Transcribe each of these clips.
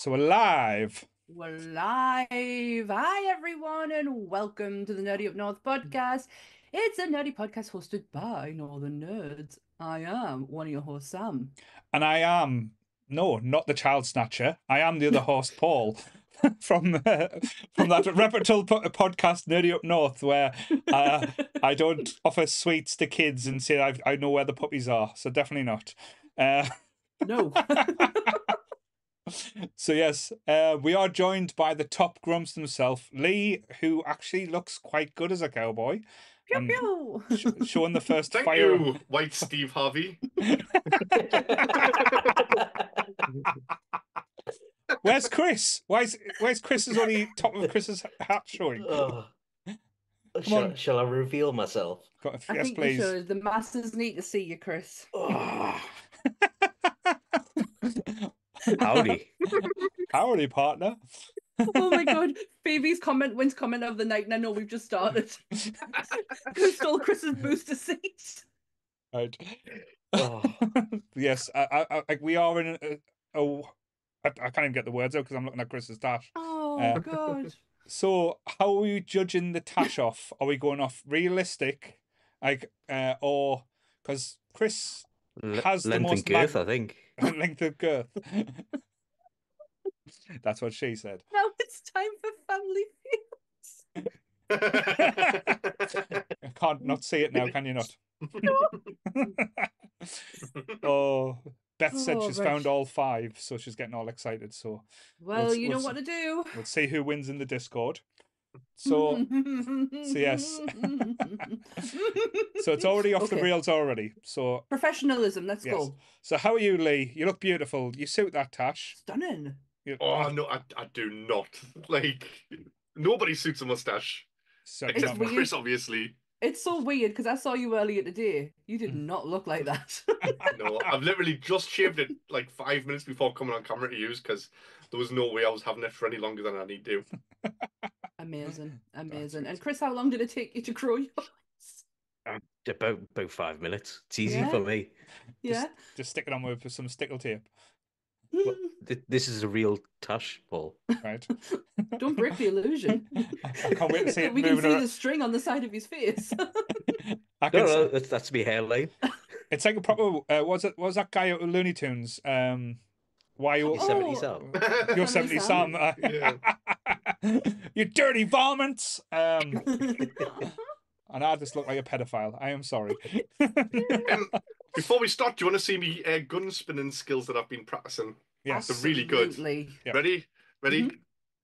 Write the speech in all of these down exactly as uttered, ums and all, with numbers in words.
So we're live. We're live. Hi, everyone, and welcome to the Nerdy Up North podcast. It's a nerdy podcast hosted by Northern Nerds. I am one of your hosts, Sam. And I am, no, not the child snatcher. I am the other host, Paul, from uh, from that reputable po- podcast, Nerdy Up North, where uh, I don't offer sweets to kids and say I, I know where the puppies are. So definitely not. Uh, No. so yes, uh, we are joined by the top grumps himself, Lee, who actually looks quite good as a cowboy, Pew and pew. sh- showing the first Thank fire. you, White Steve Harvey. Where's Chris? Why's where's Chris's only top of Chris's hat showing? Oh, Come shall, on. shall I reveal myself? Got- I Yes, think you please. should. The masses need to see you, Chris. Oh, howdy. Howdy, partner. Oh my God. Phoebe's comment wins comment of the night, and I know we've just started. Who stole Chris's booster seat? Right. Oh, Yes, I, I, I, we are in a, a, I, I can't even get the words out because I'm looking at Chris's dash. Oh Uh, God. So, how are we judging the tash off? Are we going off realistic, like, uh, or because Chris Le- has the length and most girth, mag- I think. length of girth? That's what she said. Now it's time for family I can't not see it now, can you not? Oh, Beth said Oh, she's right. found all five, so she's getting all excited. So Well, We'll- you we'll know what to do. we'll see who wins in the Discord. So, so yes. So it's already off the Okay. rails already. So Professionalism, let's yes. go. So how are you, Lee? You look beautiful. You suit that, Tash. Stunning. You, Oh no, I, I do not. Like nobody suits a mustache certainly except not for me. Chris, obviously. It's so weird because I saw you earlier today. You did Mm. not look like that. No, I've literally just shaved it like five minutes before coming on camera to use because there was no way I was having it for any longer than I need to. Amazing, That's amazing. sweet. And Chris, how long did it take you to grow yours? Um, about about five minutes. It's easy Yeah. for me. Yeah. Just stick it on with some stickle tape, Well, th- this is a real Tash, Paul. right? Don't break the illusion. I can't wait to see it We can moving see around. the string on the side of his face. I No, can no, see- that's, that's me hairline. It's like a proper. Uh, was it? Was that guy out of Looney Tunes? Um, why you? seventy Oh, Sam. You're seventy seventy Sam? Sam. Yeah. You dirty varmints. Um, and I just look like a pedophile. I am sorry. Um, before we start, do you want to see me uh, gun spinning skills that I've been practicing? Yes. They're really good. Absolutely. Yep. Ready? Ready? Mhm.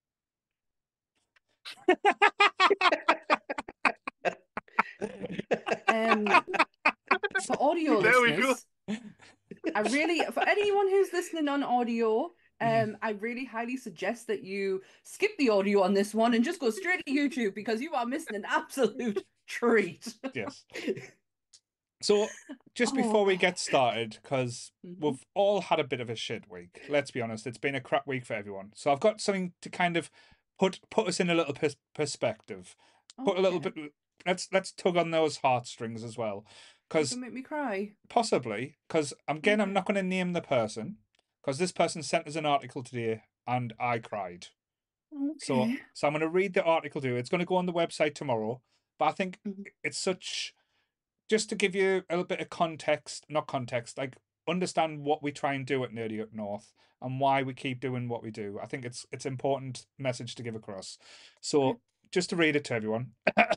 Um, for audio There we go. listeners, I really, for anyone who's listening on audio, um, I really highly suggest that you skip the audio on this one and just go straight to YouTube because you are missing an absolute treat. Yes. So, just before we Oh. get started, because Mhm. we've all had a bit of a shit week. Let's be honest, it's been a crap week for everyone. So I've got something to kind of put put us in a little pers- perspective. Put a little Okay. bit. Let's let's tug on those heartstrings as well, You because can make me cry. possibly because again I'm Okay. not going to name the person because this person sent us an article today and I cried. So Okay. so I'm going to read the article to you. It's going to go on the website tomorrow, but I think Mhm. it's such just to give you a little bit of context, not context, like understand what we try and do at Nerdy Up North and why we keep doing what we do. I think it's it's important message to give across. So Okay. just to read it to everyone.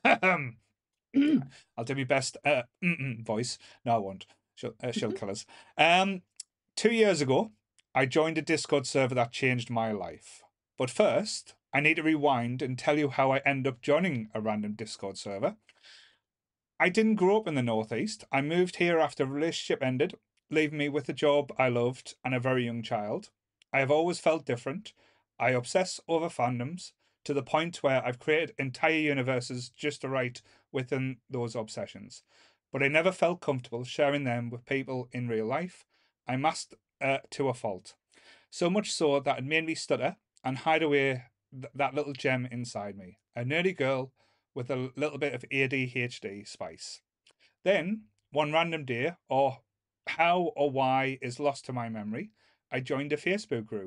I'll do my best uh, mm-mm voice. No, I won't. She'll, uh, she'll kill us. Um, two years ago, I joined a Discord server that changed my life. But first, I need to rewind and tell you how I end up joining a random Discord server. I didn't grow up in the Northeast. I moved here after a relationship ended, leaving me with a job I loved and a very young child. I have always felt different. I obsess over fandoms to the point where I've created entire universes just to write within those obsessions. But I never felt comfortable sharing them with people in real life. I masked uh, to a fault. So much so that it made me stutter and hide away th- that little gem inside me. A nerdy girl with a little bit of A D H D spice. Then, one random day, or how or why is lost to my memory, I joined a Facebook group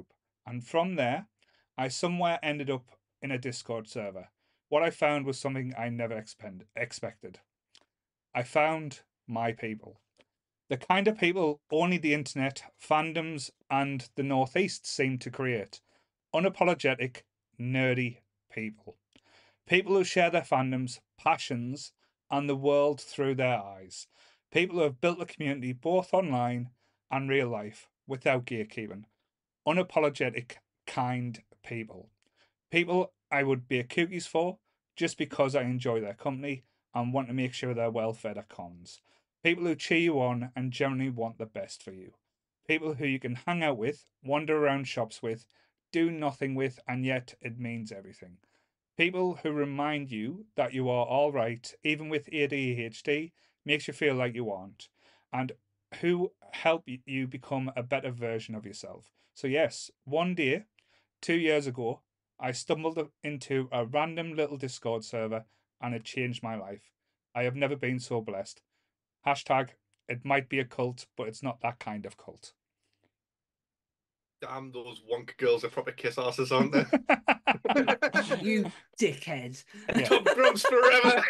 And from there, I somewhere ended up in a Discord server. What I found was something I never expend- expected. I found my people. The kind of people only the internet, fandoms, and the Northeast seem to create. Unapologetic, nerdy people. People who share their fandoms, passions, and the world through their eyes. People who have built a community both online and real life without gatekeeping. Unapologetic, kind people. People I would be a cookies for just because I enjoy their company and want to make sure they're well fed at cons. People who cheer you on and generally want the best for you. People who you can hang out with, wander around shops with, do nothing with, and yet it means everything. People who remind you that you are all right, even with A D H D, makes you feel like you aren't, and who help you become a better version of yourself. So yes, one day, two years ago, I stumbled into a random little Discord server and it changed my life. I have never been so blessed. Hashtag, it might be a cult, but it's not that kind of cult. Damn, those wonk girls are proper kiss asses, aren't they? You dickhead. Yeah. Top grunts forever.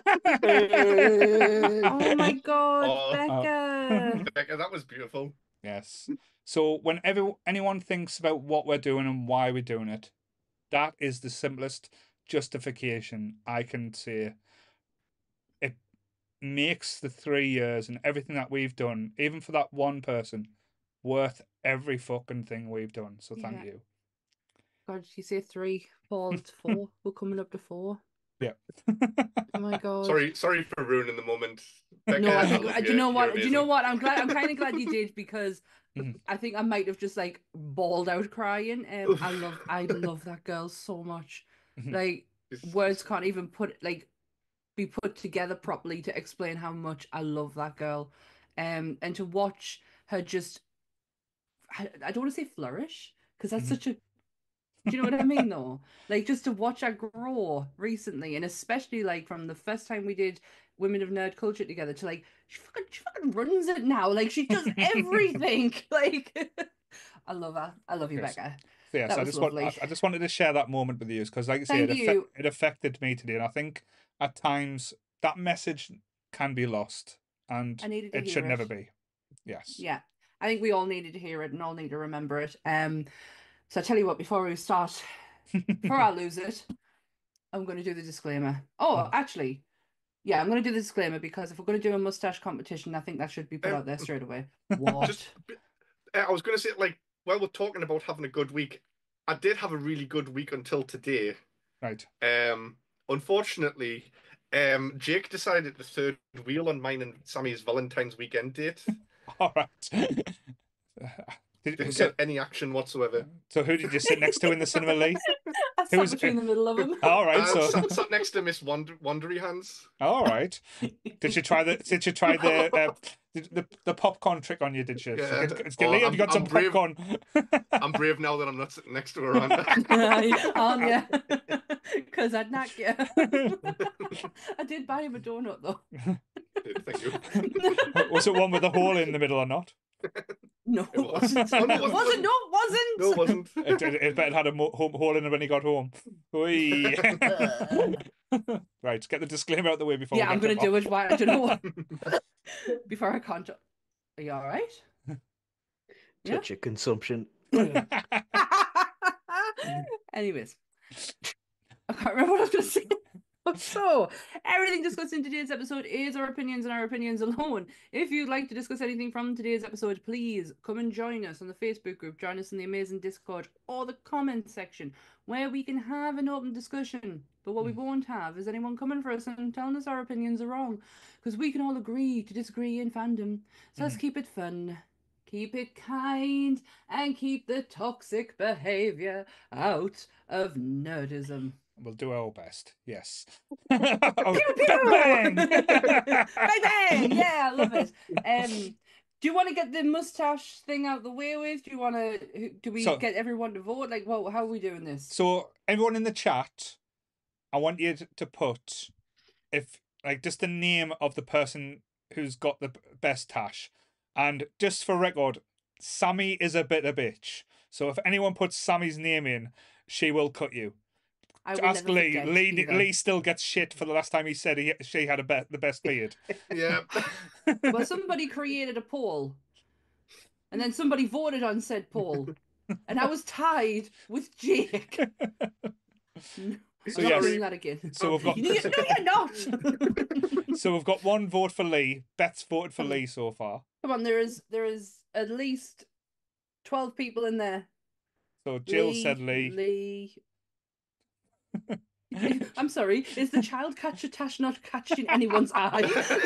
Oh my god, Oh. Becca. Becca, that was beautiful. Yes. So whenever anyone thinks about what we're doing and why we're doing it, that is the simplest justification I can say. It makes the three years and everything that we've done, even for that one person, worth every fucking thing we've done. So thank Yeah. you. God, did you say three? Paul, it's four. We're coming up to four. Yeah. Oh my god. Sorry, sorry for ruining the moment. Becca, No, I think. love uh, do you you. know what? You're Do you know amazing. what? I'm glad. I'm kind of glad you did because Mhm. I think I might have just like bawled out crying. Um, I love. I love that girl so much. Mhm. Like It's- words can't even put like be put together properly to explain how much I love that girl. Um, and to watch her just, I, I don't want to say flourish because that's Mhm. such a. Do you know what I mean though? Like just to watch her grow recently, and especially like from the first time we did Women of Nerd Culture together to like she fucking she fucking runs it now. Like she does everything. Like I love her. I love you, Yes. Becca. So yes, That I was just want I, lovely. I just wanted to share that moment with you because, like I say, Thank it, affe- you. it affected me today, and I think at times that message can be lost, and I needed to it hear should it. never be. Yes. Yeah. I think we all needed to hear it and all need to remember it. Um, so I tell you what, before we start, before I lose it, I'm going to do the disclaimer. Oh, Mhm. actually, yeah, I'm going to do the disclaimer because if we're going to do a mustache competition, I think that should be put Um, out there straight away. What? Just, uh, I was going to say, like, while we're talking about having a good week, I did have a really good week until today. Right. Um, unfortunately, um, Jake decided to third wheel on mine and Sammy's Valentine's weekend date. All right. Did, Didn't so, get any action whatsoever. so who did you sit next to in the cinema, Lee? I sat Who's- between the middle of them. All right. I So sat, sat next to Miss Wander Wandery Hands. all right. Did you try the? Did you try the? Uh, the, the the popcorn trick on you? Did you? Yeah. It's good- it's Oh, good. Lee, have I'm- you got I'm some brave. popcorn? I'm brave now that I'm not sitting next to her, aren't I? Um, yeah, because I'd knock you. I did buy him a donut though. Thank you. Was it one with a hole in the middle or not? No, It it was. wasn't. Oh, no, It it wasn't. wasn't. No, it wasn't. No, it wasn't. It, it, it bet it had a mo- home, hole in it when he got home. Oy. Right, get the disclaimer out the way before. Yeah, we I'm get gonna do it. Why? I don't know what. Before I can't. Are you all right? Yeah. Touch your consumption. Anyways, I can't remember what I was going to say. So, everything discussed in today's episode is our opinions and our opinions alone. If you'd like to discuss anything from today's episode, please come and join us on the Facebook group, join us in the amazing Discord, or the comment section, where we can have an open discussion. But what we won't have is anyone coming for us and telling us our opinions are wrong, because we can all agree to disagree in fandom. So let's keep it fun. Keep it kind and keep the toxic behavior out of nerdism. We'll do our best. Yes. Pew, pew! Bang, bang! Bang bang! Yeah, I love it. Um, do you want to get the mustache thing out the way with? Do you want to? Do we So- get everyone to vote? Like, well, how are we doing this? So everyone in the chat, I want you to- to put if like just the name of the person who's got the b- best tash, and just for record, Sammy is a bit a bitch. So if anyone puts Sammy's name in, she will cut you. I will Ask never Lee. forget Lee. either. Lee still gets shit for the last time he said he, she had a be- the best beard. Yeah. Well, somebody created a poll, and then somebody voted on said poll, and I was tied with Jake. No, So I'm not yes. doing that again. So we've got. You, no, you're not. So we've got one vote for Lee. Bet's voted for Lee so far. Come on, there is there is at least twelve people in there. So Jill Lee, said Lee. Lee. I'm sorry. Is the child catcher Tash not catching anyone's eye?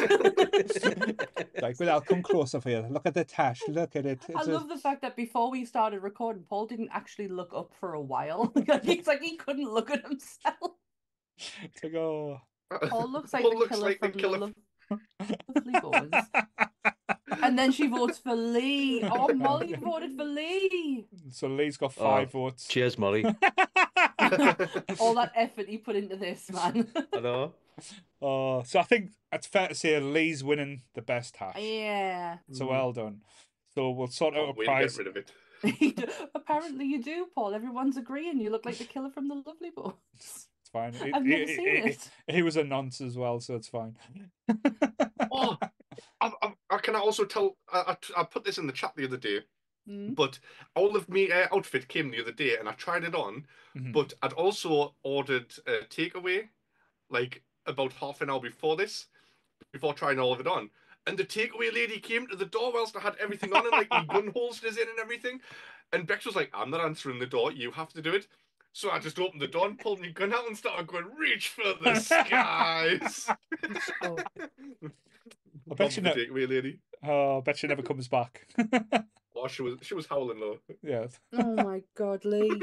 Like, well, I'll come closer for you. Look at the tash. Look at it. I It's a- love the fact that before we started recording, Paul didn't actually look up for a while. It's like he couldn't look at himself. It's like, oh. Paul looks like Paul the looks killer like the from killer the Lo- Lovely Boys. And then she votes for Lee. Oh, Molly voted for Lee. So Lee's got five Oh, votes. Cheers, Molly. All that effort he put into this, man. I know. Oh, so I think it's fair to say Lee's winning the best hash. Yeah. So well done. So we'll sort out Can't a wait to prize. get rid of it. Apparently you do, Paul. Everyone's agreeing. You look like the killer from the Lovely Boys. It's fine. I've never seen it. He was a nonce as well, so it's fine. Oh, I, I, I can also tell. I, I, I put this in the chat the other day, Mm. but all of me uh, outfit came the other day, and I tried it on. Mhm. But I'd also ordered a takeaway, like about half an hour before this, before trying all of it on. And the takeaway lady came to the door whilst I had everything on and like my gun holsters in and everything. And Bex was like, "I'm not answering the door. You have to do it." So I just opened the door and pulled my gun out and started going, "Reach for the skies." Oh. I bet you the know. takeaway lady. Oh, I bet she never comes back. Oh, she was she was howling though. Yeah. Oh my God, Lee.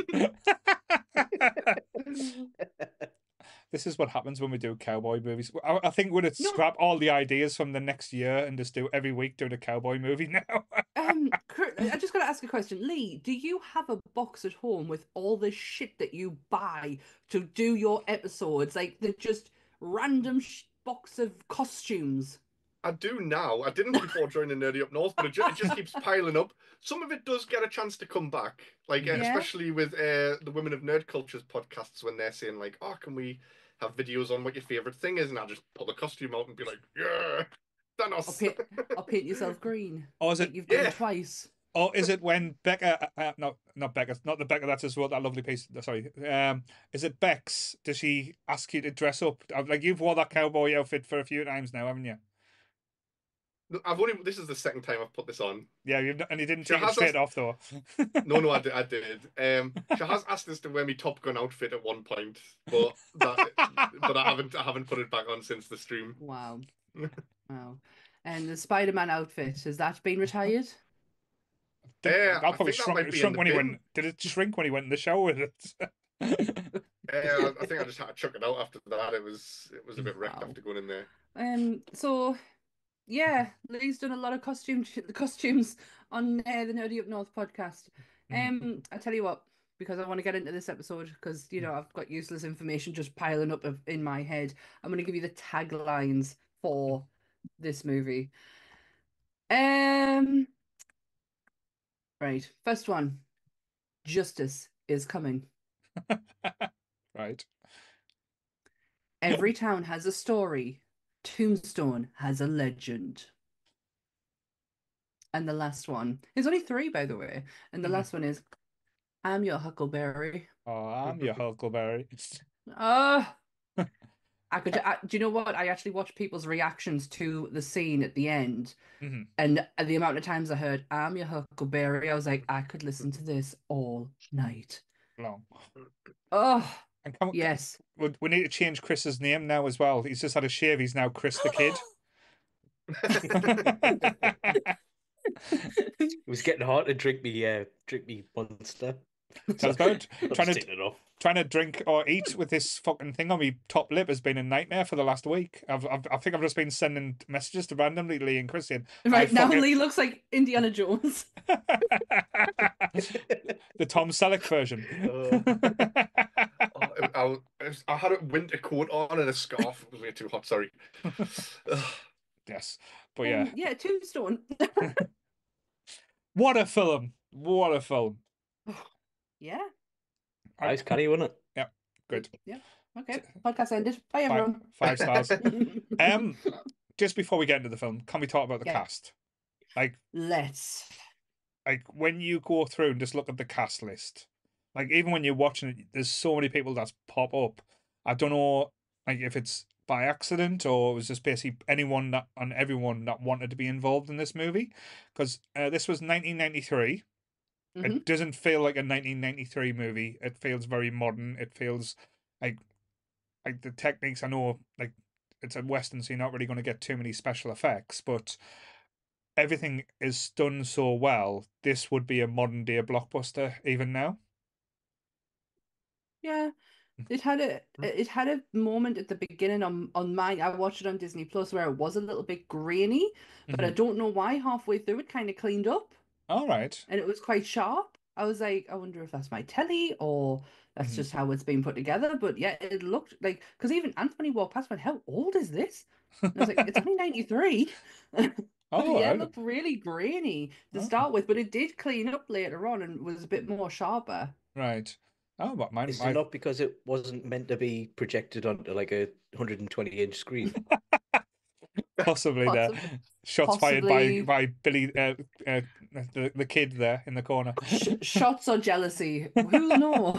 This is what happens when we do cowboy movies. I, I think we're gonna No. scrap all the ideas from the next year and just do every week doing a cowboy movie now. Um, Kurt, I just got to ask a question. Lee, do you have a box at home with all the shit that you buy to do your episodes? Like the just random sh- box of costumes? I do now. I didn't before joining Nerdy Up North, but it, ju- it just keeps piling up. Some of it does get a chance to come back, like uh, Yeah. especially with uh, the Women of Nerd Cultures podcasts when they're saying like, "Oh, can we have videos on what your favorite thing is?" And I'll just pull the costume out and be like, "Yeah, I'll Thanos." paint, I'll paint yourself green. Or is Like it? you've done Yeah. twice. Or is it when Becca? Uh, uh, not not Becca. Not the Becca that just wrote that lovely piece. Sorry. Um, is it Bex? Does she ask you to dress up? Like you've worn that cowboy outfit for a few times now, haven't you? I've only this is the second time I've put this on. Yeah, you've not, and you didn't She take it has straight asked- off though. No, no, I did. I did. Um, she has asked us to wear me Top Gun outfit at one point, but that, but I haven't. I haven't put it back on since the stream. Wow. Wow. And the Spider-Man outfit, has that been retired? Did- Yeah, I'll I probably think that shrunk, might be in shrunk the when he bin. went. Did it shrink when he went in the shower with it? Uh, I think I just had to chuck it out after that. It was it was a bit wrecked Wow. after going in there. Um, so yeah, Lee's done a lot of costume costumes on uh, the Nerdy Up North podcast. Um, I tell you what, because I want to get into this episode, because you know I've got useless information just piling up of, in my head. I'm going to give you the taglines for this movie. Um, right, first one: Justice is coming. Right. Every town has a story. Tombstone has a legend. And the last one, there's only three, by the way. And the Mhm. last one is, I'm your Huckleberry. Oh, I'm your Huckleberry. Oh, I could. I, do you know what? I actually watched people's reactions to the scene at the end, Mhm. and the amount of times I heard "I'm your Huckleberry," I was like, I could listen to this all night. Long. Oh, And come, yes. we, we need to change Chris's name now as well. He's just had a shave. He's now Chris the Kid. It was getting hard to drink me, uh, drink me monster. Sounds good. I'll Trying just to take it off. trying to drink or eat with this fucking thing on my top lip has been a nightmare for the last week. I've, I've I think I've just been sending messages to randomly Lee and Christian. Right I now, fucking- Lee looks like Indiana Jones. The Tom Selleck version. Oh, I, I, was- I had a winter coat on and a scarf. It was way too hot. Sorry. Ugh. Yes, but yeah, Um, yeah, Tombstone. what a film! What a film! Yeah. I- Nice carry, wasn't it? yeah, good. Yeah. Okay. Podcast ended. Bye, Five, everyone. five stars. Um, just before we get into the film, can we talk about the Yeah. cast? Like, Let's. like when you go through and just look at the cast list, like even when you're watching it, there's so many people that pop up. I don't know, like if it's by accident or it was just basically anyone that and everyone that wanted to be involved in this movie, because uh, this was nineteen ninety-three. Mhm. It doesn't feel like a nineteen ninety-three movie. It feels very modern. It feels like like the techniques. I know, like it's a western, so you're not really going to get too many special effects, but everything is done so well. This would be a modern day blockbuster even now. Yeah. It had a it had a moment at the beginning on on my I watched it on Disney Plus where it was a little bit grainy, but I Mhm. don't know why halfway through it kind of cleaned up All right. and it was quite sharp. I was like, I wonder if that's my telly or that's Mhm. just how it's been put together. But yeah, it looked like because even Anthony walked past and went, how old is this? And I was like, it's only ninety-three. But Oh, yeah, it right. looked really grainy to Oh, start with, but it did clean up later on and was a bit more sharper. right. Oh, but mine, Is it my not because it wasn't meant to be projected onto like a one hundred twenty inch screen? possibly there. Possibly. Shots fired by Possibly. by Billy, uh, uh, the the kid there in the corner. Sh shots or jealousy? Who'll know?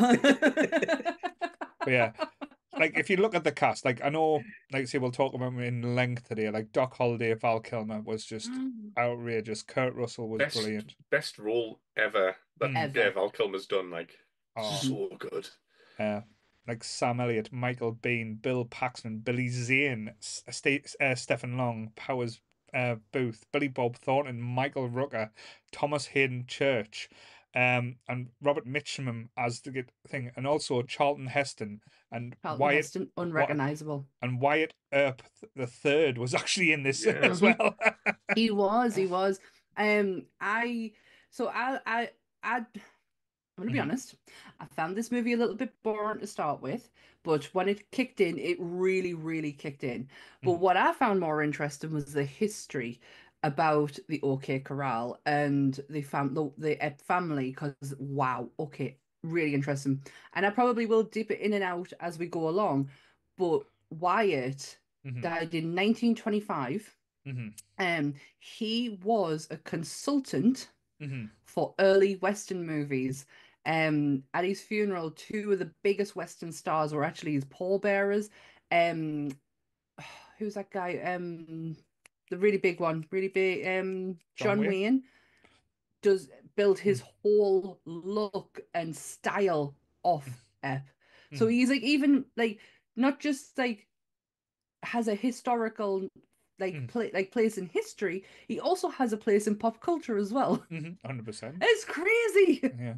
But yeah, like if you look at the cast, like I know, like say we'll talk about them in length today. Like Doc Holliday, Val Kilmer was just outrageous. Kurt Russell was Best brilliant. best role ever that Mm. yeah, Ever. Val Kilmer's done. Like Oh, so good. uh, like Sam Elliott, Michael Biehn, Bill Paxton, Billy Zane, S- St- uh, Stephen Long, Powers uh, Booth, Billy Bob Thornton, Michael Rooker, Thomas Hayden Church, um, and Robert Mitchum as the good thing, and also Charlton Heston and Charlton Wyatt. Heston, Wa- unrecognizable. and Wyatt Earp the third was actually in this Yeah. as Mhm. well. He was, he was. Um, I so I I I I'm gonna be Mhm. honest. I found this movie a little bit boring to start with, but when it kicked in, it really, really kicked in. But Mhm. what I found more interesting was the history about the OK Corral and the fam the, the Ep family, because wow, okay, really interesting. And I probably will dip it in and out as we go along. But Wyatt Mhm. died in nineteen twenty-five. Mhm. Um, he was a consultant Mhm. for early Western movies. Um, at his funeral, two of the biggest Western stars were actually his pallbearers. Um, who's that guy? Um, the really big one, really big. Um, John John Wayne. Wayne does build his Mm. whole look and style off Ep. So Mhm. he's like even like not just like has a historical like Mm. play like place in history. He also has a place in pop culture as well. Mhm. Hundred percent. It's crazy. Yeah.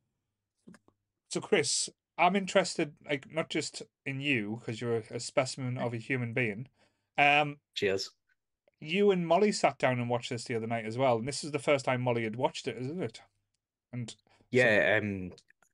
So, Chris, I'm interested, like not just in you because you're a, a specimen of a human being. Um, Cheers. you and Molly sat down and watched this the other night as well, and this is the first time Molly had watched it, isn't it? And so, Yeah, um,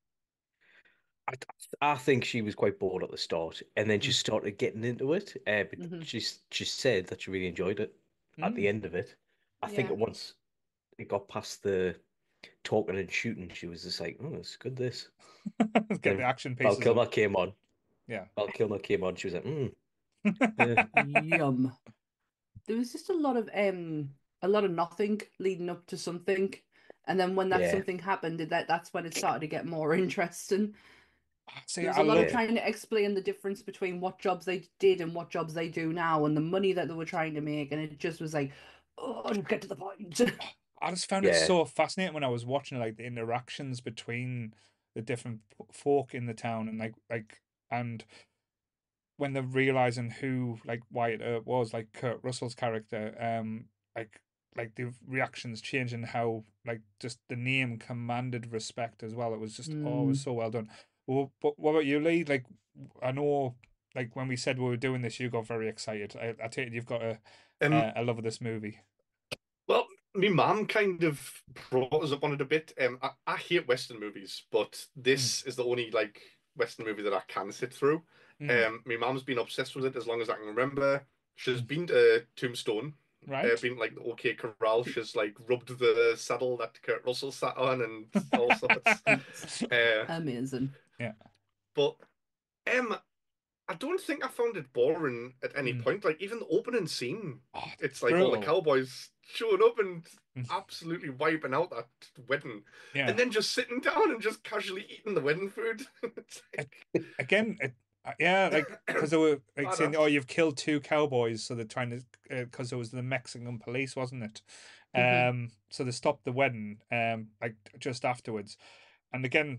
I, I think she was quite bored at the start, and then she Mm. started getting into it. Uh, but Mhm. she she said that she really enjoyed it at the Mm. end of it. I think Yeah. once it got past the talking and shooting, she was just like, "Oh, it's good." This. get the Then action Val pieces in. Kilmer came on. Yeah. Val Kilmer came on. She was like, "Hmm." Yeah. Yum. There was just a lot of um a lot of nothing leading up to something. And then when that Yeah. something happened, that that's when it started to get more interesting. See, There was I a lot of love. Yeah. trying to explain the difference between what jobs they did and what jobs they do now and the money that they were trying to make. And it just was like, oh, just get to the point. I just found it Yeah. so fascinating when I was watching like the interactions between the different p- folk in the town and like like and when they're realizing who like Wyatt Earp was, like Kurt Russell's character, um, like like the reactions changing how like just the name commanded respect as well. It was just oh, it was Mm. so well done. Well, but what about you, Lee? Like I know, like when we said we were doing this, you got very excited. I, I take it you've got a Um, a, a love of this movie. well, my mum kind of brought us up on it a bit. Um, I, I hate Western movies, but this is the only like Western movie that I can sit through. Mm, Um, my mum's been obsessed with it as long as I can remember. She's mm, been to Tombstone Right. uh, been like the OK Corral. She's like rubbed the saddle that Kurt Russell sat on and all sorts. Uh, Amazing. Yeah. but um, I don't think I found it boring at any Mm. point. Like even the opening scene, Oh, it's like all the brutal. cowboys showing up and Mm. absolutely wiping out that wedding, Yeah. and then just sitting down and just casually eating the wedding food. It's like, Again, it, uh, yeah, like because they were like saying, Badass. "Oh, you've killed two cowboys," so they're trying to because it was the Mexican police, wasn't it? Mhm. Um, so they stopped the wedding, um, like just afterwards, and again,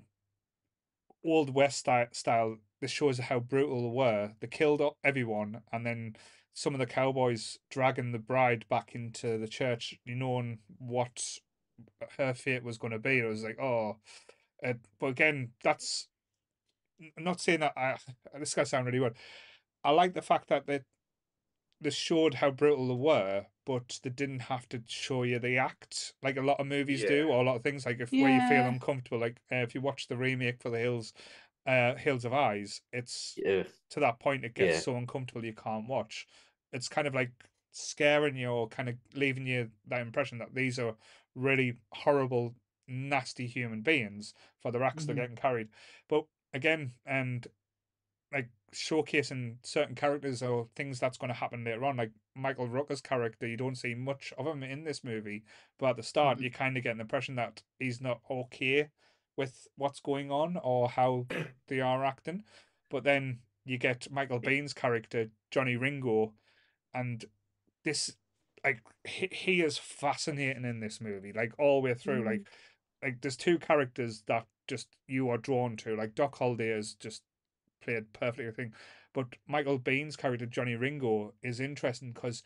old west style, style. This shows how brutal they were. They killed o- everyone, and then some of the cowboys dragging the bride back into the church, you knowing what her fate was going to be. It was like, oh, uh, but again, that's I'm not saying that I this guy sound really weird. I like the fact that they they showed how brutal they were, but they didn't have to show you the act like a lot of movies do, Yeah. or a lot of things like if where you feel Yeah. uncomfortable. Like uh, if you watch the remake for the Hills, uh, Hills of Eyes, it's Yeah. to that point it gets Yeah. so uncomfortable you can't watch. It's kind of like scaring you or kind of leaving you that impression that these are really horrible, nasty human beings for the acts they're Mhm. getting carried. But again, and like showcasing certain characters or things that's going to happen later on. Like Michael Rooker's character, you don't see much of him in this movie, but at the start, Mhm. you kind of get an impression that he's not okay with what's going on or how they are acting. But then you get Michael Biehn's character, Johnny Ringo, and this, like, he, he is fascinating in this movie, like all the way through. Mhm. Like, like there's two characters that just you are drawn to. Like Doc Holliday is just played perfectly, I think. But Michael Biehn's character Johnny Ringo is interesting because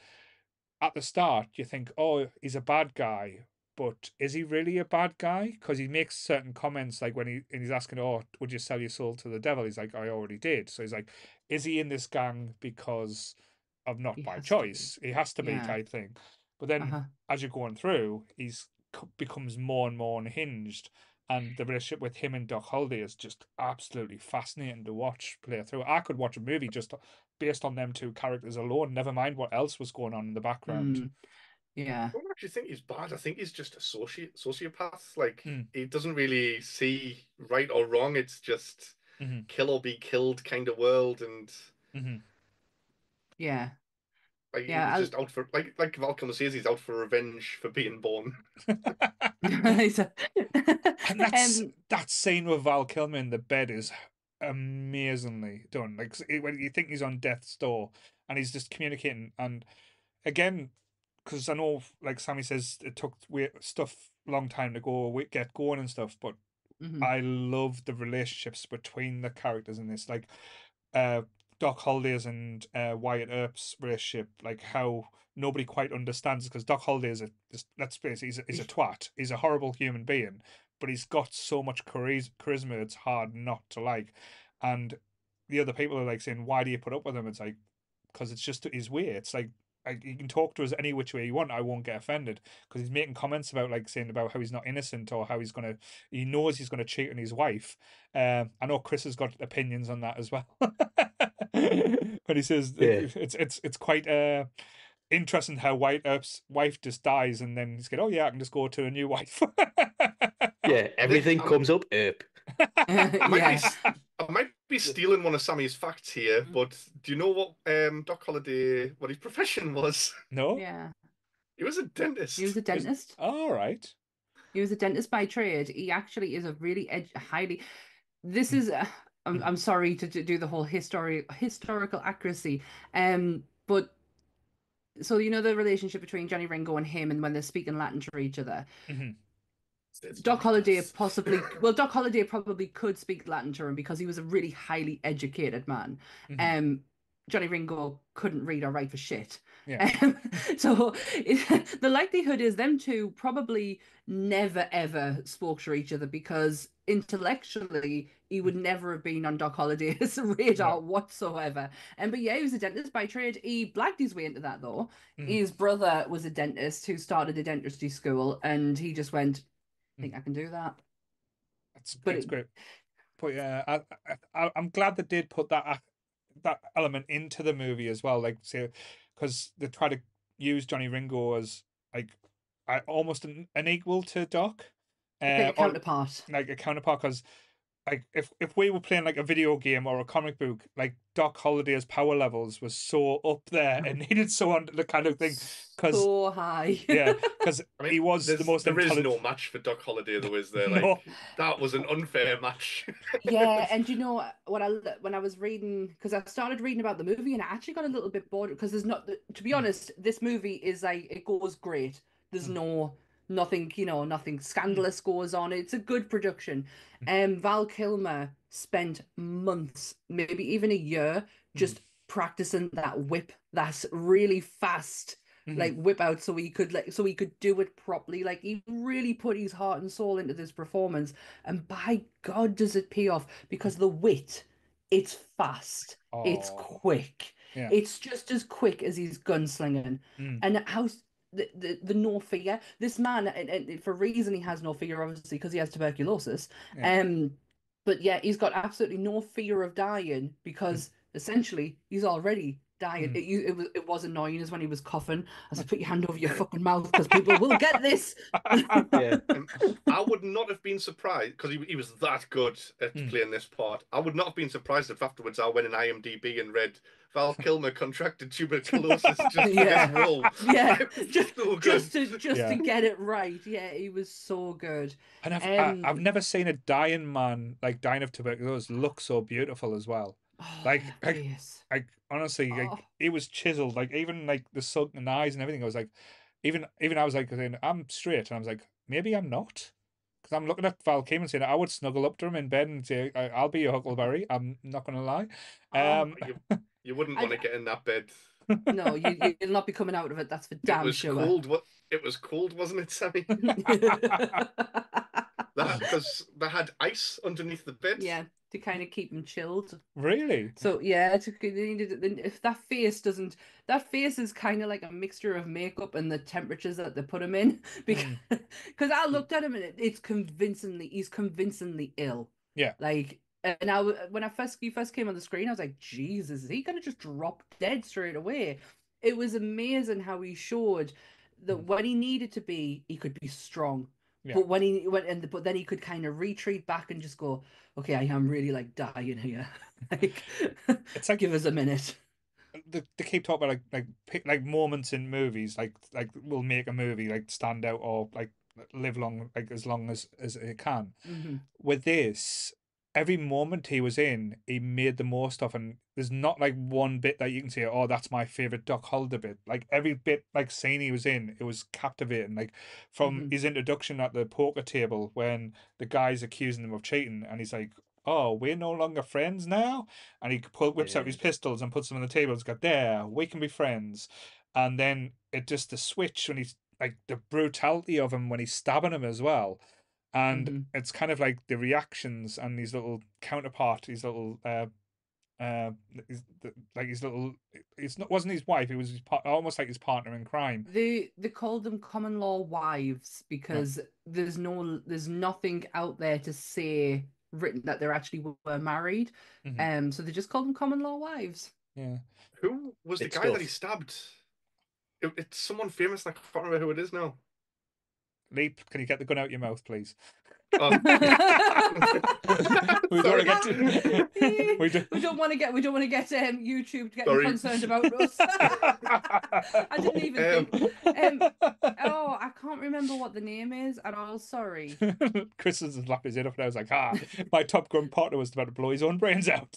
at the start you think, oh, he's a bad guy, but is he really a bad guy? Because he makes certain comments like when he and he's asking, oh, would you sell your soul to the devil? He's like, I already did. So he's like, is he in this gang because of not He by has to be. choice? He has to be, Yeah. kind of thing. But then Uh-huh. as you're going through, he's becomes more and more unhinged, and the relationship with him and Doc Holliday is just absolutely fascinating to watch play through. I could watch a movie just based on them two characters alone, never mind what else was going on in the background. Mm. Yeah. I don't actually think he's bad. I think he's just a soci sociopath. Like Mm. he doesn't really see right or wrong. It's just Mm-hmm. kill or be killed kind of world, and Mm-hmm. Yeah. like Yeah. he's just out for like like Malcolm says, he's out for revenge for being born. I... And that's um, that scene with Val Kilmer in the bed is amazingly done. Like when you think he's on death's door and he's just communicating, and again, because I know, like Sammy says, it took we- stuff long time to go we- get going and stuff, but mhm. I love the relationships between the characters in this, like uh, Doc Holliday's and uh, Wyatt Earp's relationship, like how nobody quite understands because Doc Holliday is a just, let's face it, he's a, he's a twat. He's a horrible human being, but he's got so much charis- charisma. It's hard not to like. And the other people are like saying, "Why do you put up with him?" It's like because it's just his way. It's like. I, you can talk to us any which way you want. I won't get offended because he's making comments about like saying about how he's not innocent or how he's gonna. He knows he's gonna cheat on his wife. Um, I know Chris has got opinions on that as well. But he says Yeah. it's it's it's quite uh interesting how White Earp's wife just dies and then he's going, oh yeah, I can just go to a new wife. Yeah, everything I'm- comes up. Erp. I might be Yeah. s- I might be stealing one of Sammy's facts here, but do you know what um Doc Holliday what his profession was? No? Yeah. He was a dentist. He was a dentist. All right. He was a dentist by trade. He actually is a really ed- highly. This is. Uh, I'm. I'm sorry to, to do the whole history historical accuracy. Um. But so you know the relationship between Johnny Ringo and him, and when they're speaking Latin to each other. Mhm. It's Doc Holliday doctors. possibly. Well, Doc Holliday probably could speak Latin to him because he was a really highly educated man. Mhm. Um. Johnny Ringo couldn't read or write for shit. Yeah. Um, so it, the likelihood is them two probably never ever spoke to each other because intellectually he would never have been on Doc Holliday's radar No. whatsoever. And but yeah, he was a dentist by trade. He blagged his way into that though. Mhm. His brother was a dentist who started a dentistry school, and he just went, "I think I can do that." It's But it's it, great. But yeah, I, I I- I'm glad they did put that ac- that element into the movie as well. Like say, because they try to use Johnny Ringo as like I almost an, an equal to Doc, Like uh, a or counterpart. like a counterpart. Because like if if we were playing like a video game or a comic book, like Doc Holliday's power levels was so up there and needed so on the kind of thing. Because So high. yeah, because I mean, he was the there's, most there is intelligent. no match for Doc Holliday, though, is there? Like, No. that was an unfair match. Yeah, and you know what I when I was reading because I started reading about the movie and I actually got a little bit bored because there's not to be honest, this movie is like it goes great. There's Mm. no nothing, you know, nothing scandalous goes on. It's a good production. Mm. Um, Val Kilmer spent months, maybe even a year, just practicing that whip, that's really fast, Mhm. like whip out so he could like so he could do it properly. Like he really put his heart and soul into this performance. And by God, does it pay off because the wit, it's fast, it's Oh, quick, yeah. it's just as quick as he's gunslinging. Mm. And how s- the, the, the no fear, this man, and, and for a reason, he has no fear, obviously, because he has tuberculosis. Yeah. Um, but yeah, he's got absolutely no fear of dying because essentially he's already dying. Mm. It, you- it was it was annoying as when he was coughing. I said, put your hand over your fucking mouth because people will get this. Yeah. Um, I would not have been surprised because he, he was that good at Mm. playing this part. I would not have been surprised if afterwards I went in IMDb and read Val Kilmer contracted tuberculosis just for Yeah. this role. Yeah, It was just so good. just to just Yeah. to get it right. Yeah, he was so good. And I've Um, I, I've never seen a dying man like dying of tuberculosis look so beautiful as well. oh, Like that like face. like honestly, like Oh. it was chiseled. Like even like the sunken eyes and everything. I was like, even even I was like, saying, I'm straight, and I was like, maybe I'm not, because I'm looking at Val Kilmer saying I would snuggle up to him in bed and say, I- I'll be your Huckleberry. I'm not gonna lie. Oh. Um, You, you wouldn't I- want to get in that bed. No, you you'll not be coming out of it. That's for It damn was sure. cold. What? It was cold, wasn't it, Sammy? That because they had ice underneath the bed. Yeah, to kind of keep him chilled. really? So yeah, to, they needed, if that face doesn't, that face is kind of like a mixture of makeup and the temperatures that they put him in. Because Mm. because I looked at him and it, it's convincingly, he's convincingly ill. Yeah. Like, and I w- when I first he first came on the screen, I was like, Jesus, is he gonna just drop dead straight away? It was amazing how he showed that Mm. when he needed to be, he could be strong. Yeah. But when he went and but then he could kind of retreat back and just go, okay, I am really like dying here. Like, It's like give us a minute. they, they keep talking about like like pick like moments in movies like like will make a movie like stand out or like live long like as long as as it can. Hmm. With this, every moment he was in, he made the most of, and there's not like one bit that you can say, oh, that's my favorite Doc Holliday bit. Like every bit like scene he was in, it was captivating. Like from Mhm. his introduction at the poker table when the guy's accusing him of cheating, and he's like, oh, we're no longer friends now, and he pull, whips out Yeah. his pistols and puts them on the table. He's got, there, we can be friends. And then it just the switch when he's like the brutality of him when he's stabbing him as well. And Mhm. it's kind of like the reactions and his little counterpart, his little uh uh his, the, like his little it's not wasn't his wife, it was his part, almost like his partner in crime. They they called them common law wives because there's no there's nothing out there to say written that they're actually were married. Mhm. Um, so they just called them common law wives. Yeah. Who was the Big guy that he stuff. stabbed? It, it's someone famous. And I can't remember who it is now. Leap, can you get the gun out your mouth, please? Oh. we don't Sorry. want to get to... we do... we don't want to get we don't want to get um, YouTube getting Sorry. concerned about us. I didn't even Um, think. Um, oh, I can't remember what the name is at all. Sorry. Chris was slapping his head up and I was like, ah, my Top Gun partner was about to blow his own brains out.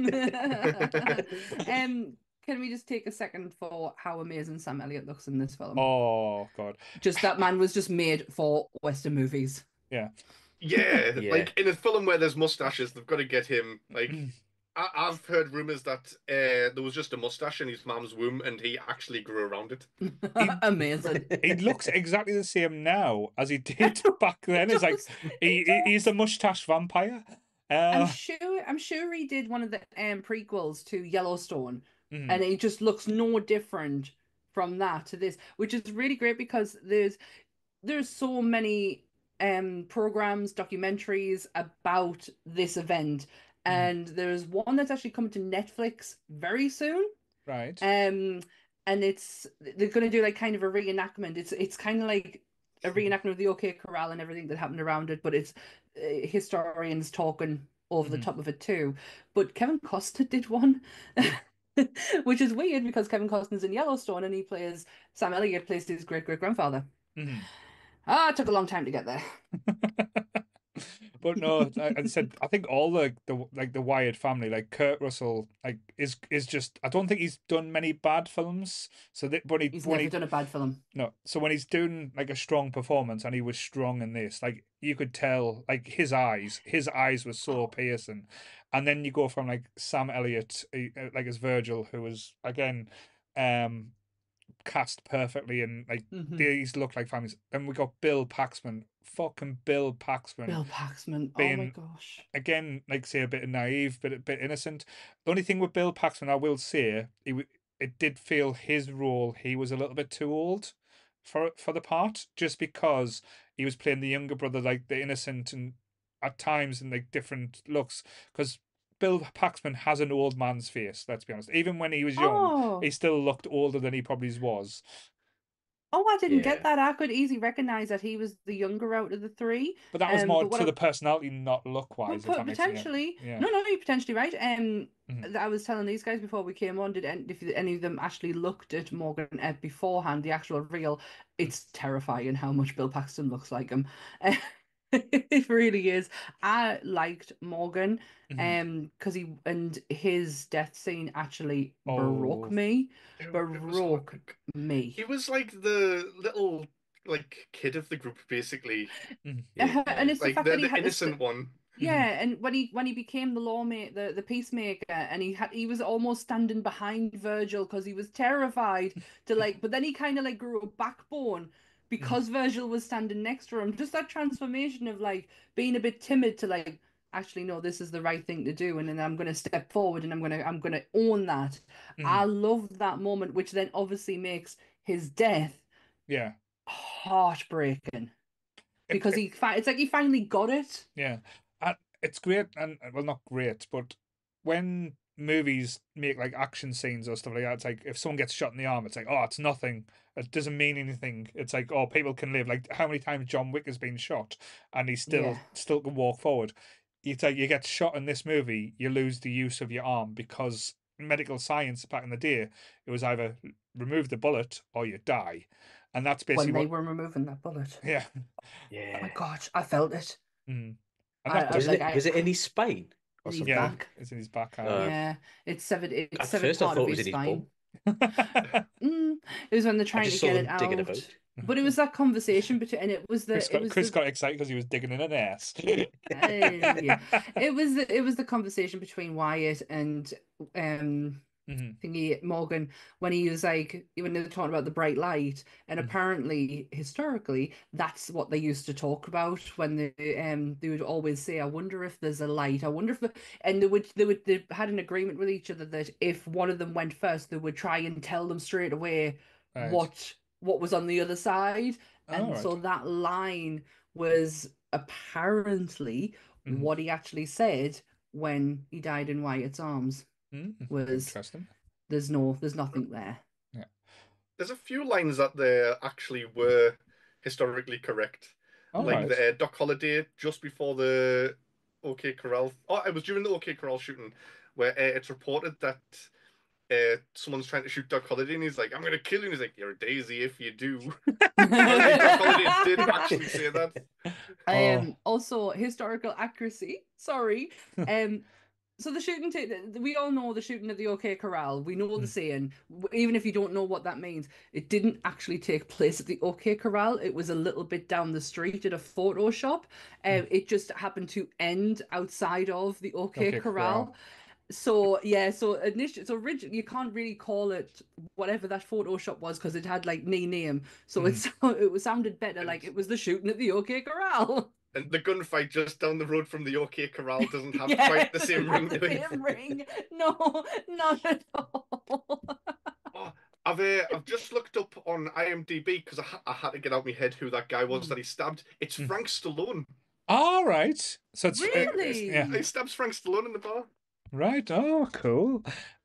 um, can we just take a second for how amazing Sam Elliott looks in this film? Oh God. Just that man was just made for Western movies. Yeah. yeah, Yeah. like in a film where there's mustaches, they've got to get him. Like I, I've heard rumors that uh, there was just a mustache in his mom's womb, and he actually grew around it. Amazing. He looks exactly the same now as he did back then. It's like does, he, he he he's a mustache vampire. I'm Uh, sure I'm sure he did one of the um prequels to Yellowstone, mhm. and it just looks no different from that to this, which is really great because there's there's so many um programs, documentaries about this event, and there's one that's actually coming to Netflix very soon. Right. Um, and it's they're going to do like kind of a reenactment. It's it's kind of like a reenactment of the OK Corral and everything that happened around it, but it's uh, historians talking over the Mhm. top of it too. But Kevin Costner did one, which is weird because Kevin Costner's in Yellowstone and he plays Sam Elliott plays his great great grandfather. Mhm. Ah, it took a long time to get there. But no, I, I said I think all the the like the Wyatt family, like Kurt Russell, like is is just I don't think he's done many bad films. So that when he He's when never he done a bad film. no, so when he's doing like a strong performance, and he was strong in this, like you could tell, like his eyes, his eyes were so piercing, and then you go from like Sam Elliott, eh, eh, like as Virgil, who was again, um, cast perfectly, and like Mhm. these look like families. Then we got Bill Paxman, fucking Bill Paxman, Bill Paxman. Oh my being gosh. again, like say a bit naive, but a bit innocent. The only thing with Bill Paxman, I will say, he w- it did feel his role. He was a little bit too old for for the part, just because he was playing the younger brother, like the innocent, and at times in like different looks. Because Bill Paxman has an old man's face. Let's be honest. Even when he was young, Oh. he still looked older than he probably was. Oh, I didn't Yeah. get that. I could easily recognize that he was the younger out of the three. But that was Um, more but what to I the personality, not look But, wise. If but that makes sense. potentially, Yeah. no, no, you're potentially right. Um, Mhm. I was telling these guys before we came on, did any, if any of them actually looked at Morgan Ebb beforehand, the actual reel? It's terrifying how much Bill Paxton looks like him. It really is. I liked Morgan, Mhm. um, because he and his death scene actually broke Oh. me, It, it was broke hard. me. He was like the little like kid of the group, basically. Mhm. Yeah. And it's the Like fact the, that he the had to st- innocent one. Yeah, and when he when he became the lawmate, the the peacemaker, and he had he was almost standing behind Virgil because he was terrified to like. But then he kind of like grew a backbone because Virgil was standing next to him. Just that transformation of like being a bit timid to like actually no, this is the right thing to do, and then I'm gonna step forward and I'm gonna I'm gonna own that. I Mhm. love that moment, which then obviously makes his death Yeah. heartbreaking It, because it, he fi- it's like he finally got it. yeah. And it's great, and well, not great, but when movies make like action scenes or stuff like that, it's like if someone gets shot in the arm, it's like, oh, it's nothing. It doesn't mean anything. It's like, oh, people can live. Like how many times John Wick has been shot and he still Yeah. still can walk forward. It's like you get shot in this movie, you lose the use of your arm because medical science back in the day, it was either remove the bullet or you die. And that's When basically they what, were removing that bullet. yeah. Oh Yeah. my gosh, I felt it. Mm. And I, that I just Wasn't like it? I Was it in his spine or in his yeah, something? back. it's in his back. Uh, Uh, Yeah, it's severed. It's At severed first, I part thought of it was his in his spine. bum. Mm, it was when they're I trying to just saw get it him digging out. about. But it was that conversation between, and it was Chris the, it got was Chris the, got excited because he was digging in an ass. Hey. it was the, it was the conversation between Wyatt and um Mhm. thingy Morgan when he was like when they were talking about the bright light, and Mhm. apparently historically that's what they used to talk about when they um they would always say, I wonder if there's a light, I wonder if the, and they would they would they had an agreement with each other that if one of them went first they would try and tell them straight away Right. what what was on the other side. Oh, And right. so that line was apparently Mhm. what he actually said when he died in Wyatt's arms. Mm, Was interesting. there's no there's nothing there. Yeah. There's a few lines that there actually were historically correct. All like right. the uh, Doc Holliday just before the OK Corral. Oh, it was during the OK Corral shooting where uh, it's reported that uh, someone's trying to shoot Doc Holliday and he's like, I'm going to kill you. And he's like, you're a daisy if you do. Apparently, Doc Holliday did actually say that. Oh. Um, also historical accuracy. Sorry. Um, so the shooting, ta- we all know the shooting at the OK Corral. We know the Mm. saying, w- even if you don't know what that means. It didn't actually take place at the OK Corral. It was a little bit down the street at a photo shop. Um, it just happened to end outside of the OK, OK Corral. Corral. So yeah, so initially, so originally you can't really call it whatever that Photoshop was because it had like knee name. So Mm. it sou- it was sounded better And- like it was the shooting at the OK Corral. And the gunfight just down the road from the OK Corral doesn't have Yeah, quite the same not ring the to it. same ring. No, not at all. Oh, I've uh, I've just looked up on IMDb because I, ha- I had to get out my head who that guy was Hmm. that he stabbed. It's Hmm. Frank Stallone. All right. So it's it- it's- Really? yeah. He stabs Frank Stallone in the bar. Right. Oh, cool.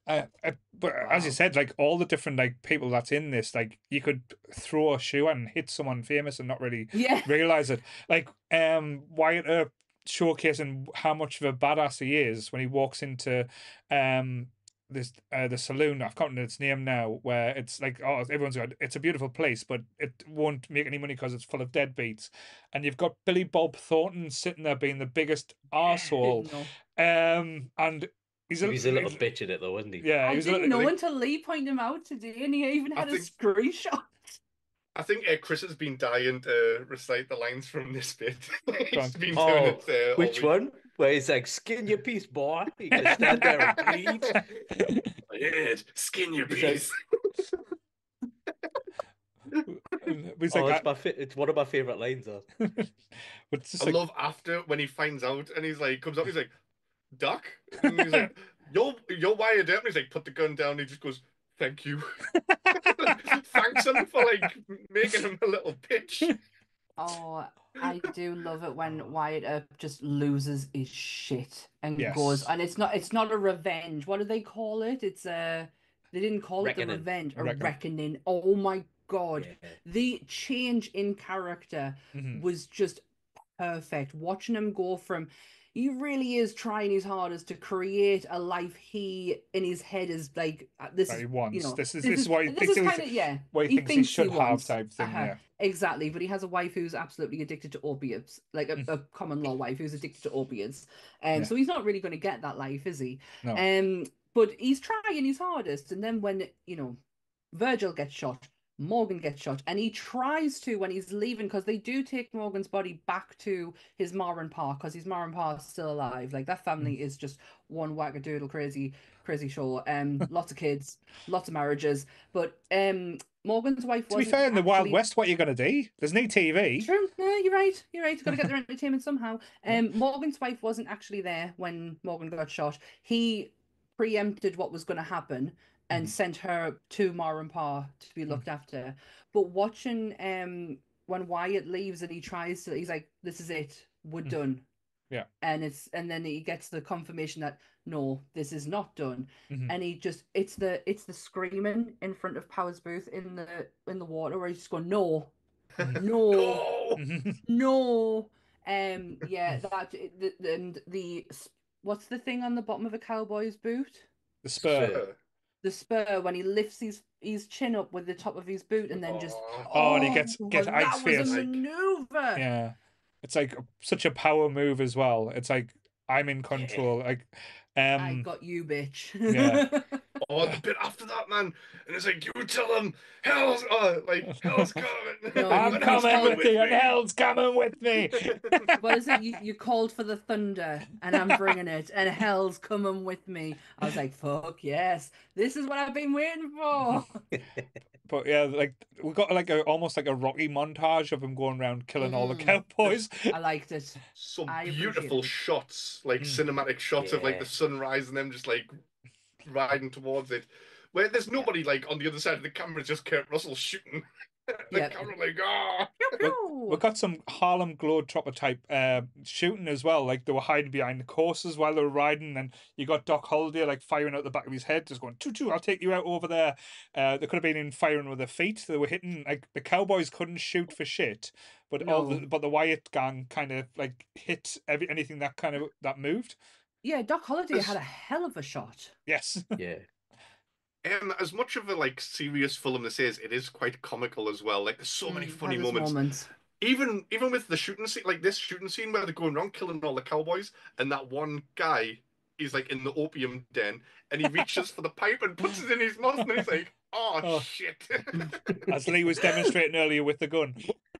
Uh, uh, but as you Wow. said, like all the different like people that's in this, like you could throw a shoe and hit someone famous and not really Yeah. realize it. Like um, Wyatt Earp showcasing how much of a badass he is when he walks into um this uh, the saloon. I've forgotten its name now, where it's like oh everyone's got it's a beautiful place, but it won't make any money because it's full of deadbeats. And you've got Billy Bob Thornton sitting there being the biggest arsehole. Didn't know. Um, and he's He a, was a little bitch in it, though, wasn't he? yeah, he I was a didn't little, know like- until Lee pointed him out today, and he even I had a think- screenshot. I think uh, Chris has been dying to recite the lines from this bit. Go on. He's been doing Oh, it. Uh, all which week. one? Where he's like, skin your piece, boy. You can stand there and bleed. Yeah, skin your He's like- piece. He's Oh, like, it's, my fa- it's one of my favourite lines, though. but it's just I like, love after when he finds out and he's like comes up, he's like, Duck? And he's like, You're you're wired up, and he's like, put the gun down, and he just goes, Thank you. Thanks him for like making him a little bitch. Oh, I do love it when Wyatt Earp just loses his shit and Yes. goes, and it's not it's not a revenge. What do they call it? It's a they didn't call it the Reckoning. revenge, a Reckoning. reckoning. Oh my God. Yeah. The change in character mhm. was just perfect. Watching him go from he really is trying his hardest to create a life he in his head is like uh, this That is he wants. you know This is- this is what he this thinks is he was- kind of yeah what he, he thinks he thinks should he have wants. type thing. Uh-huh. Yeah, Exactly, but he has a wife who's absolutely addicted to opiates, like a, Mm. a common law wife who's addicted to opiates. Um, Yeah. so he's not really going to get that life, is he? no, Um, but he's trying his hardest, and then when you know Virgil gets shot, Morgan gets shot, and he tries to when he's leaving because they do take Morgan's body back to his ma and pa because his ma and pa is still alive. Like that family Mm. is just one wackadoodle crazy, crazy show. Um, lots of kids, lots of marriages, but um. Morgan's wife to be wasn't fair, in the Wild actually- West, what are you gonna do? There's no T V. True. No, you're right. You're right. Got to get their entertainment somehow. Um, Morgan's wife wasn't actually there when Morgan got shot. He preempted what was going to happen and Mhm. sent her to Ma and Pa to be looked after. But watching um when Wyatt leaves and he tries to, he's like, "This is it. We're Mm. done." Yeah. And it's and then he gets the confirmation that no, this is not done. Mhm. And he just it's the it's the screaming in front of Powers Booth in the in the water where he's just going, no, Mhm. no, No. Mhm. no. Um, yeah, that the, the and the s- what's the thing on the bottom of a cowboy's boot? The spur. Spur. The spur when he lifts his his chin up with the top of his boot and then just Aw. Oh, and he gets- gets that Ike's was face. a maneuver. Yeah, it's like such a power move as well. It's like I'm in control. Like, I um, got you, bitch. Yeah. Oh, the bit after that, man, and it's like you tell him hell's oh, like hell's coming. No, I'm he's coming coming with you, and hell's coming with me. What is it? You, you called for the thunder, and I'm bringing it, and hell's coming with me. I was like, fuck yes, this is what I've been waiting for. But yeah, like we got like a almost like a Rocky montage of him going around killing all the Mm. cowboys. I liked it. Some I beautiful appreciate it. shots, like Mm. cinematic shots of like Yeah. the sunrise and them just like riding towards it. Where there's nobody like on the other side of the camera, it's just Kurt Russell shooting. the Yep. camera like ah. We got some Harlem Globetrotter type uh, shooting as well. Like they were hiding behind the courses while they were riding, and you got Doc Holliday like firing out the back of his head, just going choo choo. I'll take you out over there. Uh, they could have been in firing with their feet. They were hitting like the cowboys couldn't shoot for shit, but all the No. but the Wyatt gang kind of like hit every anything that kind of that moved. Yeah, Doc Holliday There's- had a hell of a shot. Yes. Yeah. Um, as much of a like serious film this is, it is quite comical as well. Like there's so many Mm, funny had its moments. moments. Even even with the shooting scene, like this shooting scene where they're going around killing all the cowboys, and that one guy is like in the opium den, and he reaches for the pipe and puts it in his mouth, and he's like, "Oh, Oh. shit!" As Lee was demonstrating earlier with the gun.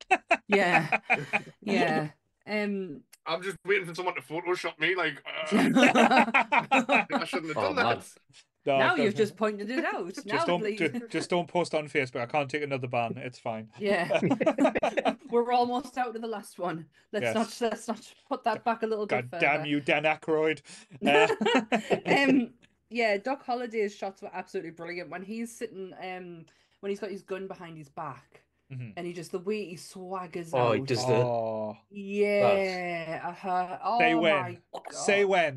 Yeah, yeah. Um, I'm just waiting for someone to Photoshop me. Like, uh, I shouldn't have Oh, done man. that. No, now don't- you've just pointed it out. now just don't please. ju- just don't post on Facebook. I can't take another ban. It's fine. Yeah, we're almost out of the last one. Let's Yes. not let's not put that back a little God bit damn further. you, Dan Aykroyd. Uh, um, yeah, Doc Holliday's shots were absolutely brilliant when he's sitting, um, when he's got his gun behind his back, Mhm. and he just the way he swaggers Oh, he out. does the. Oh, Yeah, uh-huh. Oh say my when. God. Say when.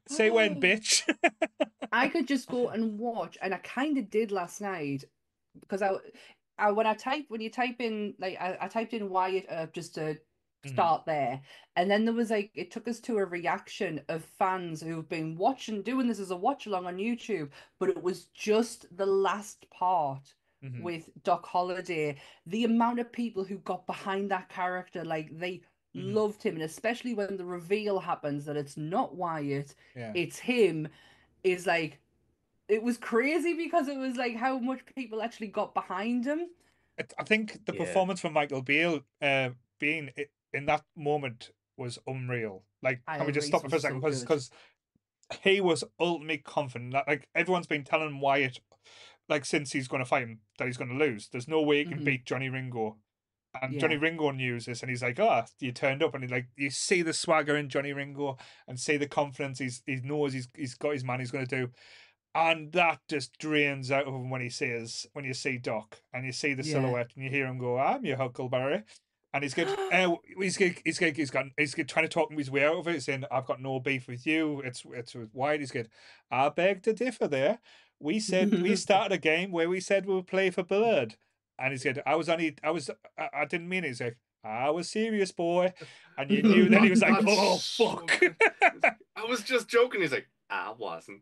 Say when, bitch. I could just go and watch, and I kind of did last night because I, I when I type when you type in like I, I typed in Wyatt Earp just to Mhm. start there, and then there was like it took us to a reaction of fans who've been watching doing this as a watch along on YouTube, but it was just the last part Mhm. with Doc Holliday. The amount of people who got behind that character, like they Mhm. loved him, and especially when the reveal happens that it's not Wyatt, Yeah. it's him, is like it was crazy because it was like how much people actually got behind him. I I think the Yeah. performance from Michael Beale uh, being i- in that moment was unreal. Like, I can we just Reese stop it for a was second? so Because good. because he was ultimately confident that like everyone's been telling Wyatt like since he's going to fight him that he's going to lose. There's no way he can Mhm. beat Johnny Ringo. And Johnny Yeah. Ringo knew this, and he's like, "Oh, you turned up," and he like you see the swagger in Johnny Ringo, and see the confidence he's he knows he's he's got his man he's going to do, and that just drains out of him when he says when you see Doc and you see the Yeah. silhouette and you hear him go, "I'm your Huckleberry," and he's good. Uh, he's good. He's good. He's got. He's good, trying to talk his way out of it, saying, "I've got no beef with you. It's it's with White." He's good. I beg to differ. There, we said we started a game where we said we'll play for blood, and he's good. I was only. I was. I, I didn't mean it. He's like, I was serious, boy, and you knew that he was like, That's "Oh so fuck." good. I was just joking. He's like, I wasn't.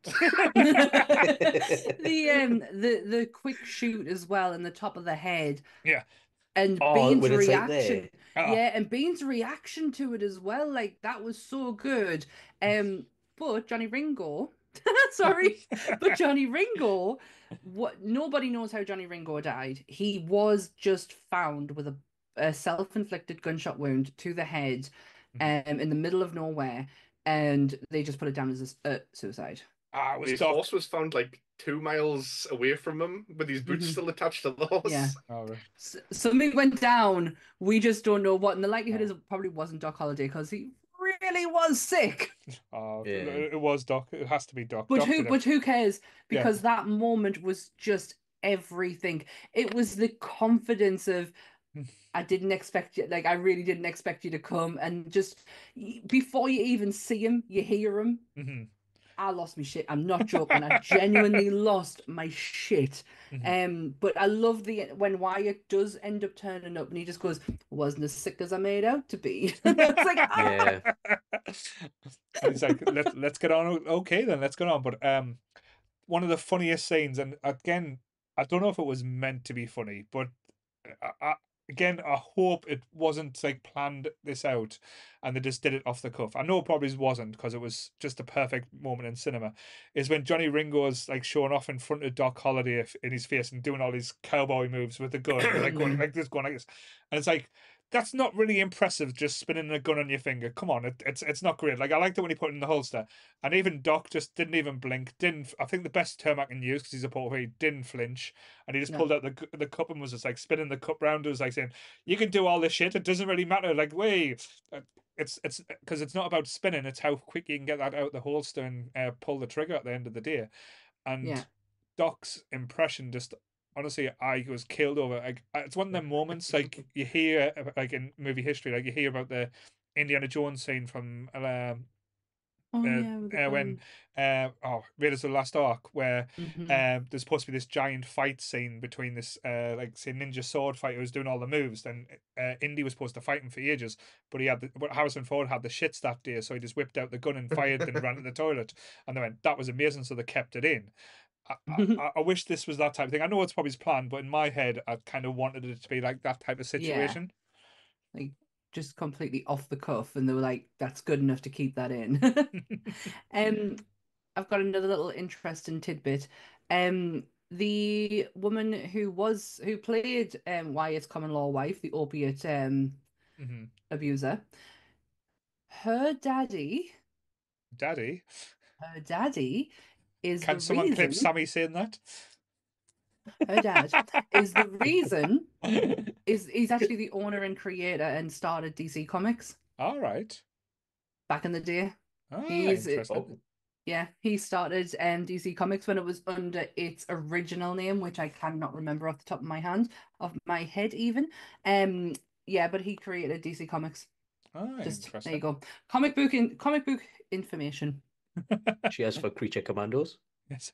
the um the the quick shoot as well in the top of the head. Yeah. And Oh, Bean's when it's like reaction. there. Oh. Yeah, and Bean's reaction to it as well. Like that was so good. Um, but Johnny Ringo, sorry, but Johnny Ringo, what nobody knows how Johnny Ringo died. He was just found with a, a self-inflicted gunshot wound to the head, Mhm. um, in the middle of nowhere, and they just put it down as a uh, suicide. Ah, it was His Doc. horse was found like two miles away from him with his boots Mhm. still attached to the horse. Yeah. Oh, right. S- something went down. We just don't know what, and the likelihood Oh. is it probably wasn't Doc Holliday because he really was sick. Oh, Yeah. it it was Doc. It has to be Doc. But Doc who? did it. But who cares? Yeah. Because that moment was just everything. It was the confidence of I didn't expect you. Like I really didn't expect you to come, and just y- before you even see him, you hear him. Mhm. I lost my shit. I'm not joking. I genuinely lost my shit. Mhm. Um, but I love the when Wyatt does end up turning up and he just goes, "Wasn't as sick as I made out to be." It's like, ah! Yeah. And he's like, let's let's get on. Okay, then let's get on. But um, one of the funniest scenes, and again, I don't know if it was meant to be funny, but I, I, again, I hope it wasn't like planned this out, and they just did it off the cuff. I know it probably wasn't because it was just a perfect moment in cinema. Is when Johnny Ringo's like showing off in front of Doc Holliday if- in his face and doing all these cowboy moves with the gun, like going like this, going like this, and it's like. That's not really impressive. Just spinning a gun on your finger. Come on, it, it's it's not great. Like I liked it when he put it in the holster, and even Doc just didn't even blink. Didn't I think the best term I can use because he's a poker. He didn't flinch, and he just Yeah. pulled out the gu- the cup and was just like spinning the cup round. It was like saying, "You can do all this shit. It doesn't really matter." Like, wait, uh, it's it's because it's not about spinning. It's how quick you can get that out the holster and uh, pull the trigger at the end of the day. And Yeah. Doc's impression just honestly, I was killed over. Like uh, it's one of them moments like you hear uh, like in movie history, like you hear about the Indiana Jones scene from um, Oh uh, yeah, with the uh, when gun. uh, oh Raiders of the Last Ark, where Mhm. um, there's supposed to be this giant fight scene between this uh, like say ninja sword fighter who's doing all the moves. Then uh, Indy was supposed to fight him for ages, but he had the, but Harrison Ford had the shits that day, so he just whipped out the gun and fired, then ran to the toilet, and they went that was amazing, so they kept it in. I, I, I wish this was that type of thing. I know it's probably planned, but in my head, I kind of wanted it to be like that type of Yeah. situation. Like just completely off the cuff, and they were like, "That's good enough to keep that in." Um, I've got another little interesting tidbit. Um, the woman who was who played um Wyatt's common law wife, the opiate um hmm abuser, her daddy, Daddy, her daddy is can the someone clip reason, Sammy saying that? her dad is the reason is he's actually the owner and creator and started D C Comics All right. back in the day. Ah, He's interesting. Oh, Yeah, he started um D C Comics when it was under its original name, which I cannot remember off the top of my hand, of my head even. Um, yeah, but he created D C Comics. Ah, Just there you interesting. go. Comic book in comic book information. She has for Creature Commandos. Yes.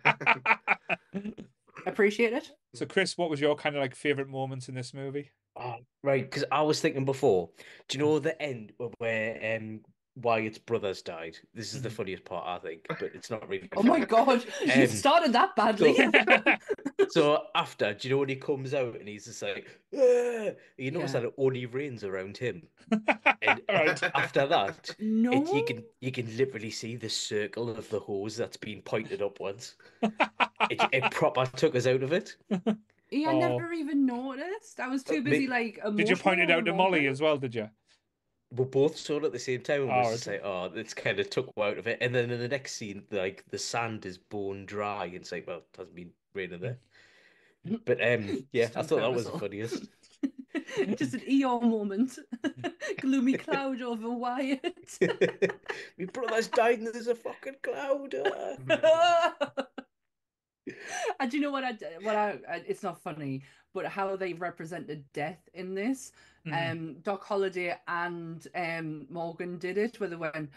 Appreciate it. So, Chris, what was your kind of like favorite moments in this movie? Oh, right, because I was thinking before, do you know the end where um Wyatt's brothers died? This is the Mhm. funniest part, I think, but it's not really Oh my funny. god, you Um, started that badly. So after, do you know when he comes out and he's just like, "Ah," you notice Yeah. that it only rains around him, and Right. after that, No. it, you can you can literally see the circle of the hose that's been pointed upwards. It, it proper took us out of it. Yeah, I Oh. never even noticed. I was too Uh, busy me- like emotional. Did you point it out to Molly emoting. as well? Did you? We both saw it at the same time and Oh, was just right. like, oh, it's kind of took out of it. And then in the next scene, like the sand is bone dry. It's like, well, it hasn't been raining there. But um, yeah, Just I on thought that was the purpose. funniest. Just an Eeyore moment. Gloomy cloud over Wyatt. My brother's died and there's a fucking cloud. uh. And do you know what I d- what I, I it's not funny, but how they represented death in this. Mhm. Um, Doc Holliday and um Morgan did it, where they went,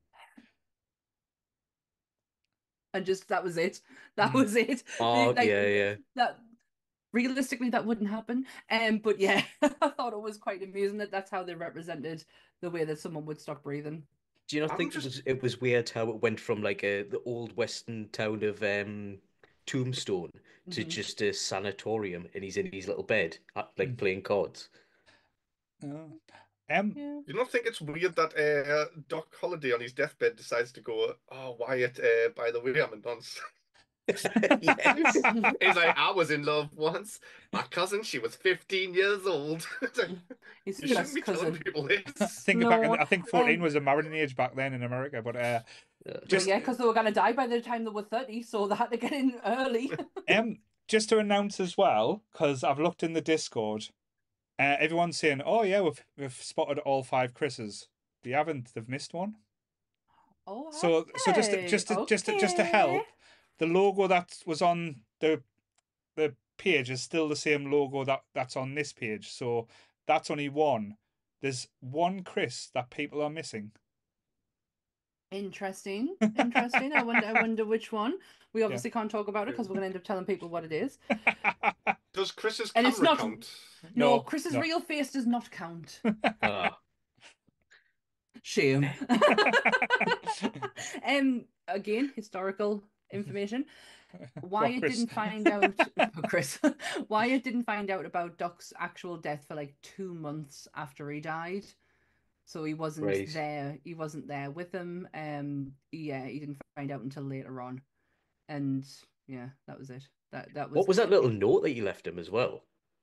and just that was it. That Mhm. was it. Oh, Like yeah, yeah. that. Realistically, that wouldn't happen. Um, but yeah, I thought it was quite amusing that that's how they represented the way that someone would stop breathing. Do you not I'm think it just was it was weird how it went from like a the old western town of um Tombstone to Mhm. just a sanatorium and he's in his little bed uh, like Mm. playing cards? Oh. Um, Yeah. you don't think it's weird that uh, Doc Holliday on his deathbed decides to go, oh, Wyatt, uh, by the way, I'm a nonce. Yes. He's like, I was in love once. My cousin, she was fifteen years old. It's like, His you shouldn't first be telling cousin. people I this. think back in, No, I think fourteen um, was a marrying age back then in America, but uh, Yeah. well, just yeah, because they were gonna die by the time they were thirty, so they had to get in early. um, just to announce as well, because I've looked in the Discord, uh, everyone's saying, "Oh yeah, we've we've spotted all five Chris's." They haven't. They've missed one. Oh, So so just to, okay, just to, just to, just to okay. help, the logo that was on the the page is still the same logo that that's on this page. So that's only one. There's one Chris that people are missing. Interesting, interesting. I wonder, I wonder which one. We Yeah. obviously can't talk about it because we're gonna end up telling people what it is. Does Chris's And it's camera not. count? No, No, Chris's no. real face does not count. Ah. Shame. um, again, historical information. Wyatt Chris. didn't find out, for Chris. Wyatt didn't find out about Doc's actual death for like two months after he died. So he wasn't Right. there. He wasn't there with him. Um, yeah, he didn't find out until later on. And yeah, that was it. That that was. What was that little note that you left him as well?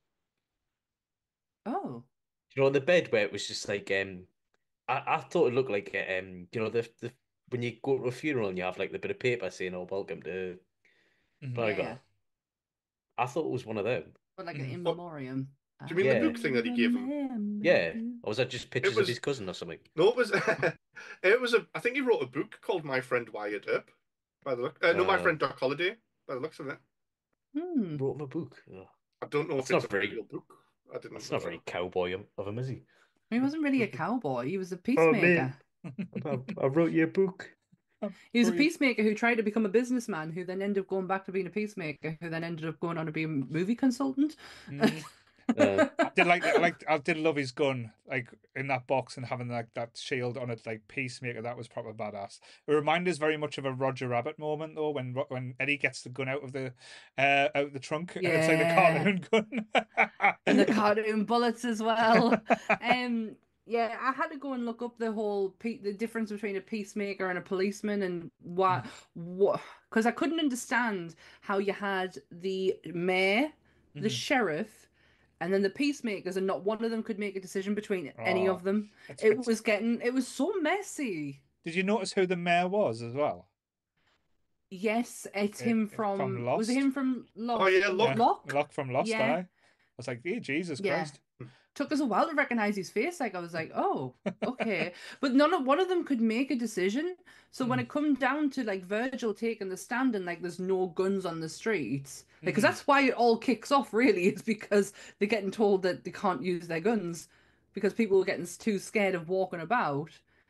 Oh, You know, on the bed where it was just like um I, I thought it looked like uh, um you know the the when you go to a funeral and you have like the bit of paper saying, "Oh, welcome to Mhm. yeah, blah yeah. blah." I thought it was one of them. But like an Mhm. in What- memoriam. Do you mean the Yeah. book thing that he gave him? remember Yeah. you. Or was that just pictures was- of his cousin or something? No, it was. It was a. I think he wrote a book called My Friend Wyatt Earp. By the look, uh, no, My Uh, Friend Doc Holliday. By the looks of it, Hmm. Wrote him a book. Oh, I don't know That's if it's not a very- real book. I didn't. that's not know. very cowboy of of him, is he? He wasn't really a cowboy. He was a Oh, peacemaker. I, I wrote you a book. He was a Brilliant. peacemaker who tried to become a businessman, who then ended up going back to being a peacemaker, who then ended up going on to be a movie consultant. Mhm. Uh, I did like I like I did love his gun, like in that box and having like that shield on it, like Peacemaker. That was proper badass. It reminded us very much of a Roger Rabbit moment though, when Ro- when Eddie gets the gun out of the uh out of the trunk, and it's like the Yeah. cartoon gun. And the cartoon bullets as well. Um, yeah, I had to go and look up the whole pe- the difference between a peacemaker and a policeman, and what what because I couldn't understand how you had the mayor, the Mhm. sheriff, and then the peacemakers, and not one of them could make a decision between any Oh, of them. It's- It it's- was getting it was so messy. Did you notice who the mayor was as well? Yes, it's It- him it- from, from was it Lost? him from Lost? Oh, yeah, Lo- Locke. Locke? Locke from Lost. Yeah. I. I was like, hey, Jesus Yeah. Christ. Took us a while to recognize his face. Like I was like, oh, okay. But none of one of them could make a decision. So when Mhm. it come down to like Virgil taking the stand and like there's no guns on the streets, because Mhm. that's why it all kicks off really, is because they're getting told that they can't use their guns because people are getting too scared of walking about.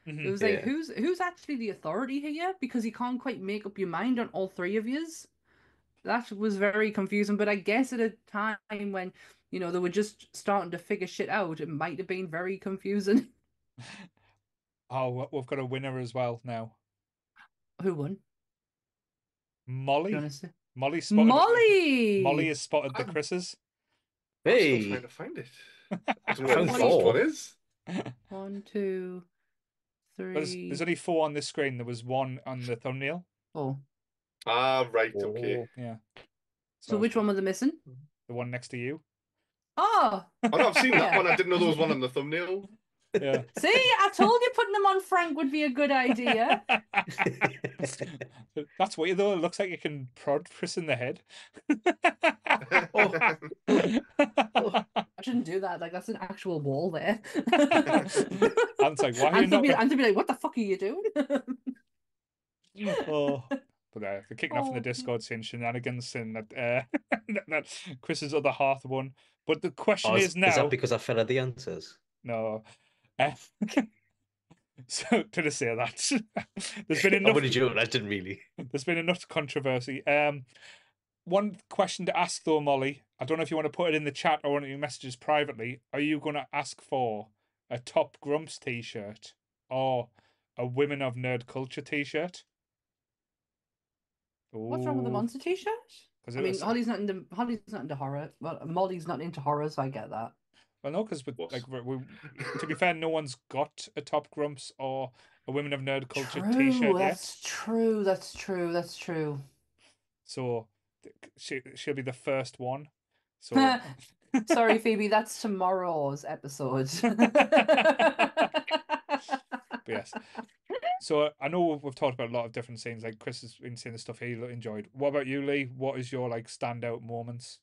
Mhm. It was like, Yeah. who's who's actually the authority here? Because you can't quite make up your mind on all three of yous. That was very confusing. But I guess at a time when, you know, they were just starting to figure shit out, it might have been very confusing. Oh, we- we've got a winner as well now. Who won? Do you Molly. want to say? Molly spotted. Molly! Molly has spotted the I'm- Chris's. I'm still Hey, trying to find it. I don't know I where the found first four. one is. One, two, There's, three, there's only four on this screen. There was one on the thumbnail. four. Ah, right, okay. Oh. Yeah. So which one were they missing? The one next to you. Oh, Oh no, I've seen that Yeah. one. I didn't know there was one on the thumbnail. Yeah. see, I told you putting them on Frank would be a good idea. That's weird though. It looks like you can prod Chris in the head. Oh. I shouldn't do that. Like that's an actual wall there. Ant's like, why are you Anthony not? be, Anthony be like, what the fuck are you doing? Oh, but uh, they're kicking off in the Oh. Discord saying shenanigans and that, uh, that, that Chris's other half won. But the question Oh, is, is, now, is that because I fell at the answers? no. Uh, so to just say that there's been I'm enough. only joking. I didn't really. There's been enough controversy. Um, one question to ask though, Molly. I don't know if you want to put it in the chat or one of your messages privately. Are you going to ask for a Top Grumps T-shirt or a Women of Nerd Culture T-shirt? What's wrong with the Ooh, monster t-shirt? 'cause I it mean, was- Holly's not into Holly's not into horror. Well, Molly's not into horror, so I get that. Well, no, because What? like we, we, to be fair, no one's got a Top Grumps or a Women of Nerd Culture True, T-shirt yet. that's true. That's true. That's true. So th- she she'll be the first one. So Sorry, Phoebe. That's tomorrow's episode. But yes. So I know we've, we've talked about a lot of different scenes. Like Chris has been seeing the stuff he enjoyed. What about you, Lee? What is your like standout moments?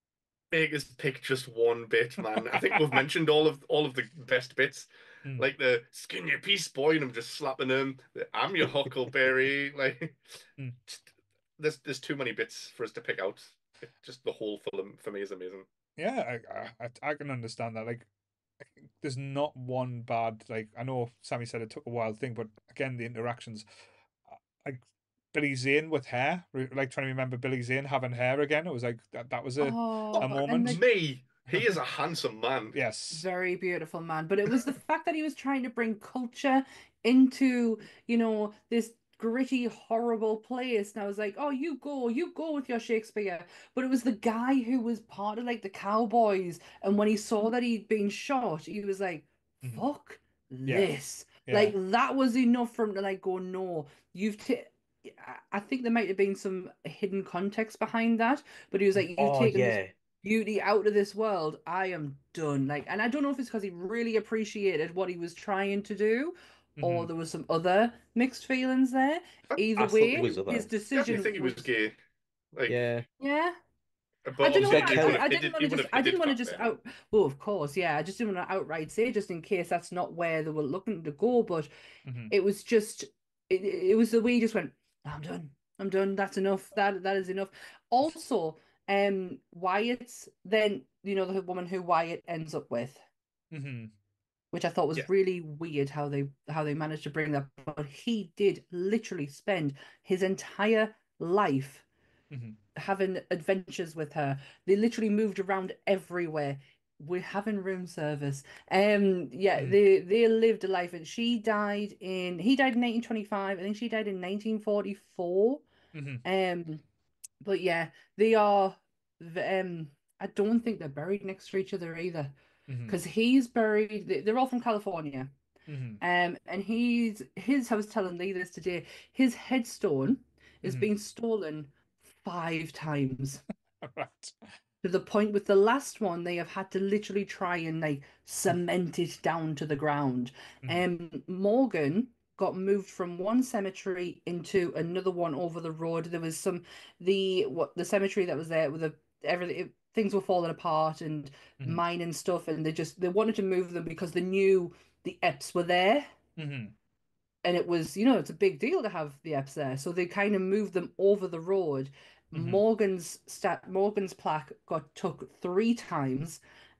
Biggest pick just one bit, man. I think we've mentioned all of all of the best bits. Mm. Like the skin your piece boy and I'm just slapping him. The, I'm your Huckleberry. Like Mm. just- there's there's too many bits for us to pick out. It, just the whole film for me is amazing. Yeah, I, I I can understand that. Like, there's not one bad. Like I know Sammy said it took a while to think, but again, the interactions, like Billy Zane with hair, re- like trying to remember Billy Zane having hair again. It was like that. That was a Oh, a and moment. the- Me, he is a handsome man. yes. Very beautiful man. But it was the fact that he was trying to bring culture into, you know, this gritty, horrible place. And I was like, oh, you go, you go with your Shakespeare. But it was the guy who was part of like the Cowboys. And when he saw that he'd been shot, he was like, Mhm. fuck Yeah. this. Yeah. Like that was enough for him to like go, no, you've ta- I- I think there might have been some hidden context behind that, but he was like, you've Oh taken this yeah. beauty out of this world. I am done. Like, and I don't know if it's because he really appreciated what he was trying to do, or Mhm. there was some other mixed feelings there. I- Either I thought way, there was other. his Definitely decision think he was gay. Like, Yeah. yeah. but I didn't obviously want like he to. would how- I, have I hid didn't it- want he to would just. have I didn't hid want to it just back then. out. Well, of course, yeah. I just didn't want to outright say, just in case that's not where they were looking to go. But Mhm. it was just. It, it was the way he just went. I'm done. I'm done. That's enough. That that is enough. Also, um, Wyatt's then you know the woman who Wyatt ends up with, Mhm. which I thought was Yeah. really weird how they how they managed to bring that. But he did literally spend his entire life Mhm. having adventures with her. They literally moved around everywhere. We're having room service. Um, yeah, Mm. they they lived a life, and she died in he died in nineteen twenty-five. I think she died in nineteen forty-four. Mhm. Um, but yeah, they are. v- Um, I don't think they're buried next to each other either, Mhm. because he's buried. they- They're all from California. Mhm. Um, and he's his. I was telling Lee this today. His headstone is Mhm. being stolen five times Right. to the point with the last one they have had to literally try and like cement it down to the ground. Mhm. Um, Morgan got moved from one cemetery into another one over the road. There was some the what the cemetery that was there with the everything it, things were falling apart and Mhm. mine and stuff, and they just they wanted to move them because they knew the Epps were there. Mhm. And it was, you know, it's a big deal to have the Epps there. So they kind of moved them over the road. Mhm. Morgan's stat Morgan's plaque got took three times.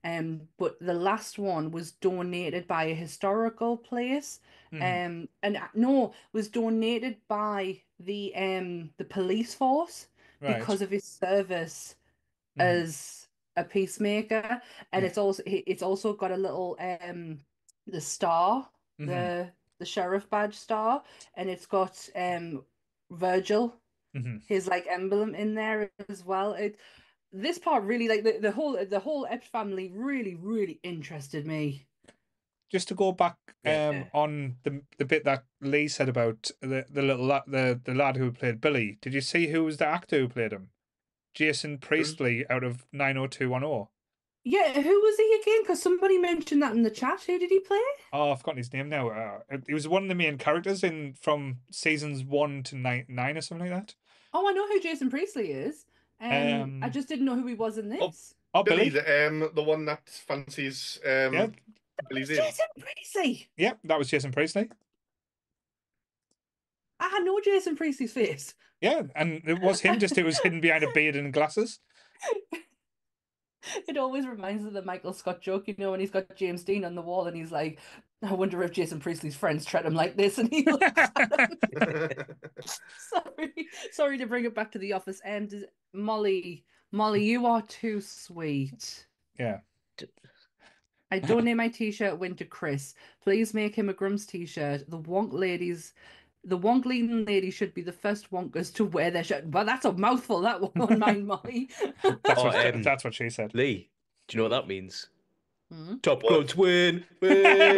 Um, but the last one was donated by a historical place. Mhm. Um, and uh, no, was donated by the um the police force Right. because of his service Mhm. as a peacemaker. And Yeah. it's also it's also got a little um the star, Mhm. the the sheriff badge star, and it's got um Virgil, Mhm. his like emblem in there as well. It this part really like the, the whole the whole Epps family really really interested me. Just to go back Yeah. um on the the bit that Lee said about the the little la- the the lad who played Billy. Did you see who was the actor who played him? Jason Priestley out of nine oh two one oh. Yeah, who was he again? Because somebody mentioned that in the chat. Who did he play? Oh, I've forgotten his name now. Uh, he was one of the main characters in from seasons one to nine, nine or something like that. Oh, I know who Jason Priestley is. Um, Um, I just didn't know who he was in Oh, this. Oh, Billy, Billy. the um, the one that fancies um Yeah, Billy's It's in. Jason Priestley. yeah, that was Jason Priestley. I had no Jason Priestley's face. Yeah, and it was him. Just it was hidden behind a beard and glasses. It always reminds me of the Michael Scott joke, you know, when he's got James Dean on the wall and he's like, I wonder if Jason Priestley's friends treat him like this, and he looks at him. Sorry, sorry to bring it back to the office. And um, Molly, Molly, you are too sweet. Yeah. I donate my t-shirt win to Chris. Please make him a Grums t-shirt. The Wonk ladies, the Wonk leading lady should be the first Wonkers to wear their shirt. Well, that's a mouthful, that one on mine, Molly. That's Oh, what um, that's what she said. Lee, do you know what that means? Hmm? Top What? Guns win! I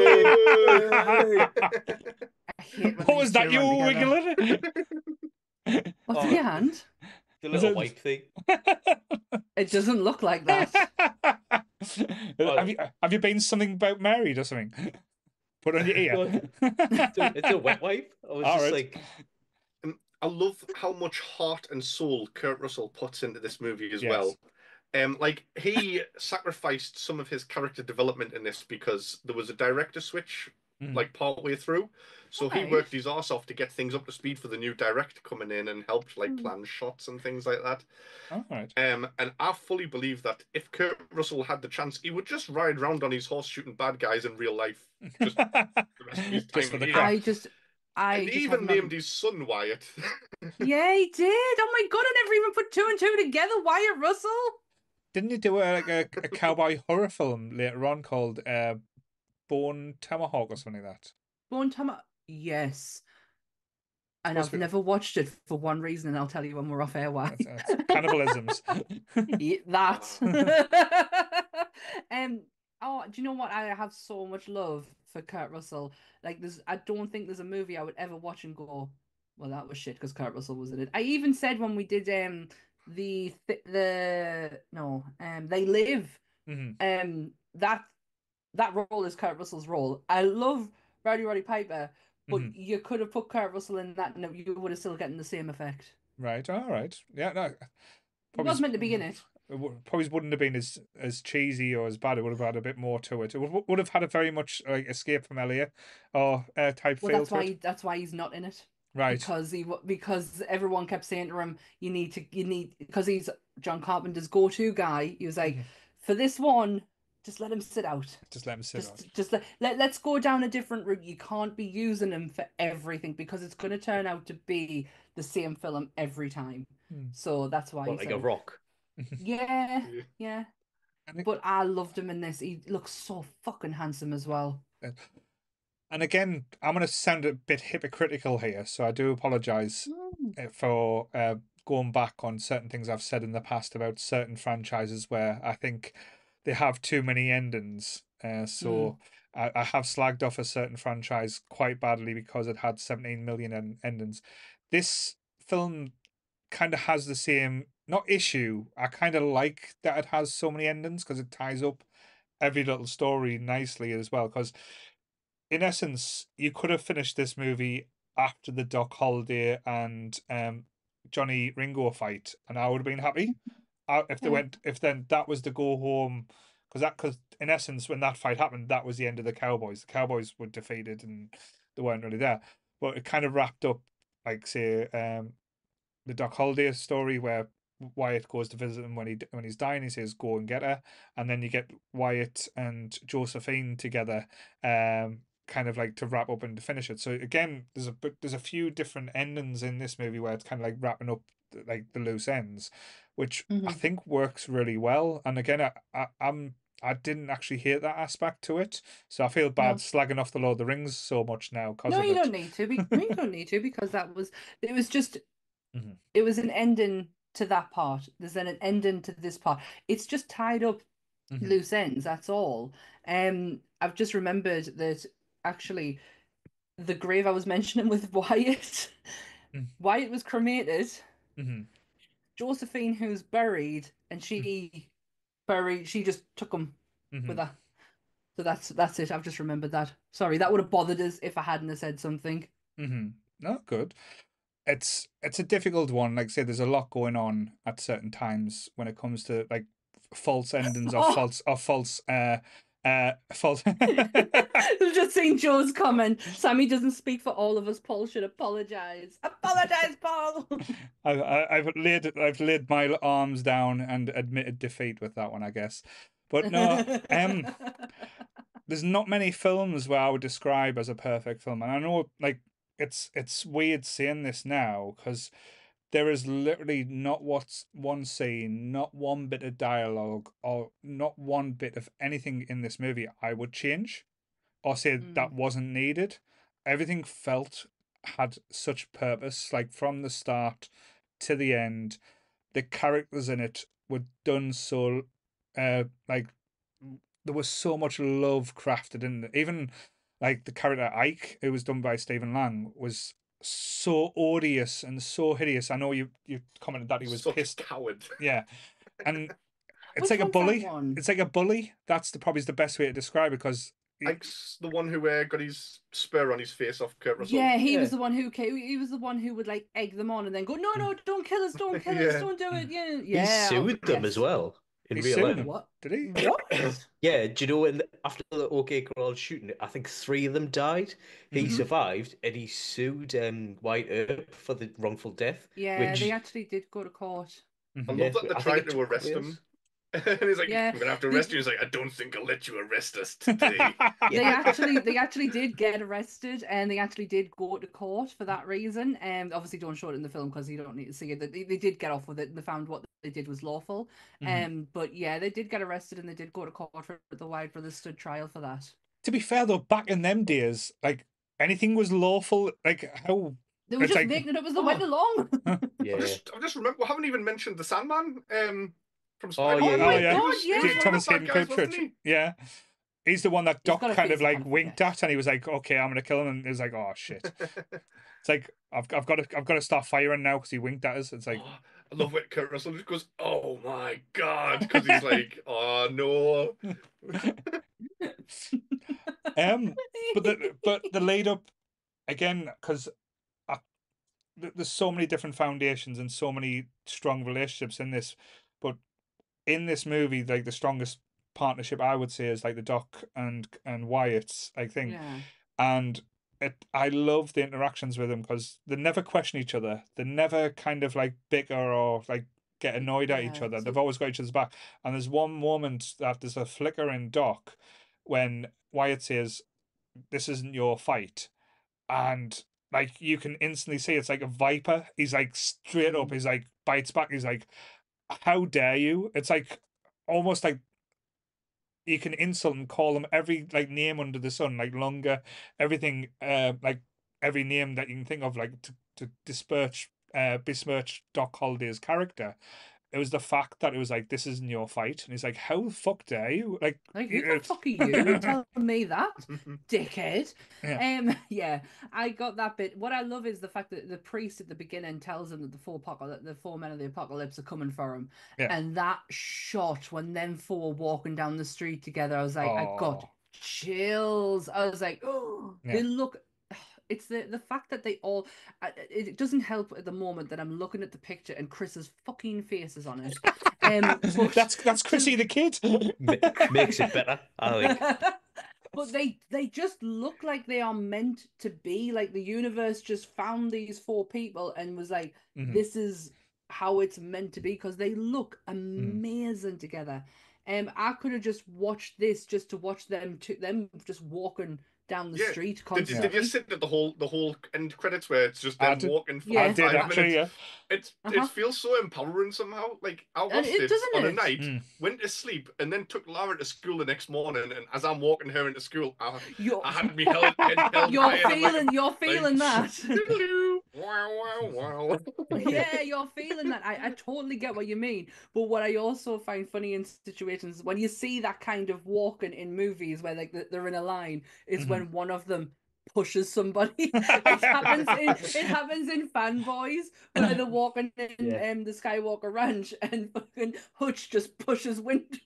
hate when What these was that two you run together. wiggling? What's Oh. in your hand? The Was little it- wipe thing. It doesn't look like that. have you have you been something about married or something? Put on your ear. It's a, it's a wet wipe. I was All just right. like, Um, I love how much heart and soul Kurt Russell puts into this movie as Yes. well. Um, like he sacrificed some of his character development in this because there was a director switch Mhm. like partway through, so he Alright. worked his arse off to get things up to speed for the new director coming in and helped like Mm. plan shots and things like that. All right. Um, and I fully believe that if Kurt Russell had the chance, he would just ride around on his horse shooting bad guys in real life. Just the rest of his time Just for the here. crack. I just, I And he just even have not- named his son Wyatt. Yeah, he did. Oh my god, I never even put two and two together. Wyatt Russell. Didn't you do a, like a, a cowboy horror film later on called uh, Bone Tomahawk or something like that? Bone Tama. Yes. And Supposed I've to be- never watched it for one reason, and I'll tell you when we're off air why. That's, that's cannibalisms. Yeah, that. um. Oh, do you know what? I have so much love for Kurt Russell. Like, there's, I don't think there's a movie I would ever watch and go, well, that was shit because Kurt Russell was in it. I even said when we did um the th- the no um They Live Mhm. um that that role is Kurt Russell's role. I love Rowdy Roddy Piper, but Mhm. you could have put Kurt Russell in that, and you would have still gotten the same effect. Right. All right. Yeah. No. He was meant to be in it. It wo- probably wouldn't have been as as cheesy or as bad. It would have had a bit more to it. It would, would have had a very much like Escape from L A or uh, type Well, feel that's to why it. he, that's why he's not in it. Right. Because he wa- because everyone kept saying to him, you need to you need because he's John Carpenter's go-to guy. He was like, Mhm. for this one, just let him sit out. Just let him sit Just, out. just let, let, let's go down a different route. You can't be using him for everything because it's going to turn out to be the same film every time. Hmm. So that's why what, he's like a in. rock? Yeah, Yeah. yeah. And, it- But I loved him in this. He looks so fucking handsome as well. and again, I'm going to sound a bit hypocritical here, so I do apologize uh, for uh, going back on certain things I've said in the past about certain franchises where I think they have too many endings. Uh, so I, I have slagged off a certain franchise quite badly because it had seventeen million en- endings. This film kind of has the same, not issue. I kind of like that it has so many endings because it ties up every little story nicely as well. Because in essence, you could have finished this movie after the Doc Holliday and um, Johnny Ringo fight, and I would have been happy. Uh, if they Yeah. went, if then that was the go home, because that, because in essence, when that fight happened, that was the end of the Cowboys. The Cowboys were defeated, and they weren't really there. But it kind of wrapped up, like say, um, the Doc Holliday story where Wyatt goes to visit him when he when he's dying. He says, "Go and get her," and then you get Wyatt and Josephine together, um, kind of like to wrap up and to finish it. So again, there's a there's a few different endings in this movie where it's kind of like wrapping up like the loose ends, which I Mhm. think works really well. And again, I, I I'm I didn't actually hate that aspect to it, so I feel bad No. slagging off the Lord of the Rings so much now because No, of you it. don't need to. Be, no, you don't need to because that was it was just Mhm. it was an ending to that part. There's then an ending to this part. It's just tied up Mhm. loose ends. That's all. Um, I've just remembered that actually the grave I was mentioning with Wyatt, Mm. Wyatt was cremated. Mhm. Josephine, who's buried, and Mm. she buried. She just took him Mhm. with her. So that's that's it. I've just remembered that. Sorry, that would have bothered us if I hadn't have said something. Mhm. No, good. It's it's a difficult one. Like I say, there's a lot going on at certain times when it comes to like false endings or Oh, false or false uh uh false. I've just seen Joe's comment. Sammy doesn't speak for all of us. Paul should apologize. Apologize, Paul. I, I I've laid I've laid my arms down and admitted defeat with that one, I guess. But no, um, there's not many films where I would describe as a perfect film, and I know like it's it's weird saying this now because there is literally not what's one scene, not one bit of dialogue, or not one bit of anything in this movie I would change or say that Mm, wasn't needed. Everything felt had such purpose, like from the start to the end. The characters in it were done so, uh, like there was so much love crafted in it. Even like the character Ike, who was done by Stephen Lang, was so odious and so hideous. I know you you commented that he was Such a pissed. coward. Yeah, and it's Which like a one's that bully. one? It's like a bully. That's the probably the best way to describe it because he, Ike's the one who uh, got his spur on his face off Kurt Russell. Yeah, he Yeah. was the one who came, he was the one who would like egg them on and then go, no, no, don't kill us, don't kill us, Yeah. don't do it. Yeah, He yeah. oh, sued them as yes. well in he real sued life. him. What? Did he? What? Yeah, do you know when after the OK Corral shooting, I think three of them died. He Mhm. survived, and he sued um, White Earp for the wrongful death. Yeah, Which they actually did go to court. I Mhm. yeah, love that they I think tried it to took a couple arrest of him. years. And he's like, Yeah, I'm gonna have to they- arrest you. He's like, I don't think I'll let you arrest us today. They Yeah. actually they actually did get arrested and they actually did go to court for that reason. And obviously don't show it in the film because you don't need to see it. They, they did get off with it and they found what they did was lawful. Mhm. Um, but yeah, they did get arrested and they did go to court for the Wyatt brothers stood trial for that. To be fair though, back in them days, like anything was lawful. Like how They were it's just like making it up as they Oh. went along. I Yeah. just, I just remember, we haven't even mentioned the Sandman um, from Oh, Spider-Man. yeah, Oh yeah, my oh yeah, God, He was, he yeah. was one Thomas of the Hayden bad guys, wasn't Kilchurch. he? Yeah, he's the one that He's Doc got a kind face of you like can't winked forget. at, and he was like, "Okay, I'm gonna kill him," and he's like, "Oh shit." It's like I've I've got to I've got to start firing now because he winked at us. It's like, Oh, I love when Kurt Russell just goes, "Oh my god," because he's like, "Oh no." um, but the but the lead up again because there's so many different foundations and so many strong relationships in this, but in this movie, like the strongest partnership I would say is like the Doc and and Wyatt's, I think, Yeah. and it I love the interactions with them because they never question each other. They never kind of like bicker or like get annoyed at each Yeah, other. so- They've always got each other's back. And there's one moment that there's a flicker in Doc when Wyatt says, "This isn't your fight," and like you can instantly see it's like a viper. He's like straight up. Mm. He's like bites back. He's like, "How dare you?" It's like almost like you can insult and call him every like name under the sun, like Lunga, everything, uh, like every name that you can think of, like to to disperse, uh, besmirch Doc Holliday's character. It was the fact that it was like, "This isn't your fight," and he's like, "How the fuck dare you?" Like, Like, who the it's- fuck are you telling me that, dickhead? Yeah. Um, yeah, I got that bit. What I love is the fact that the priest at the beginning tells him that the four apocalypse, the four men of the apocalypse are coming for him, Yeah. and that shot when them four walking down the street together, I was like, I got Oh. chills. I was like, oh, Yeah. they look. It's the the fact that they all. I- It doesn't help at the moment that I'm looking at the picture and Chris's fucking face is on it. Um, but that's that's Chrissy the kid. Ma- makes it better, I think. But they they just look like they are meant to be. Like the universe just found these four people and was like, Mhm. this is how it's meant to be because they look amazing together. Um, I could have just watched this just to watch them to them just walking down the Yeah. street Did you, constantly. did you sit at the whole the whole end credits where it's just I them did- walking for Yeah. I did five actually, minutes? yeah. It's Uh-huh. it feels so empowering somehow. Like I And watched it- it, doesn't on a it? night, Mm. went to sleep, and then took Lara to school the next morning. And as I'm walking her into school, I, You're, I had me held, head held you're high, and I'm like, feeling, you're feeling like, that. "Doo-doo, wow, wow, wow." Yeah, you're feeling that. I, I totally get what you mean. But what I also find funny in situations when you see that kind of walking in movies where like they're in a line is Mhm. when one of them pushes somebody. It happens in it happens in Fanboys where they're walking in Yeah. um, the Skywalker Ranch and fucking Hutch just pushes windows.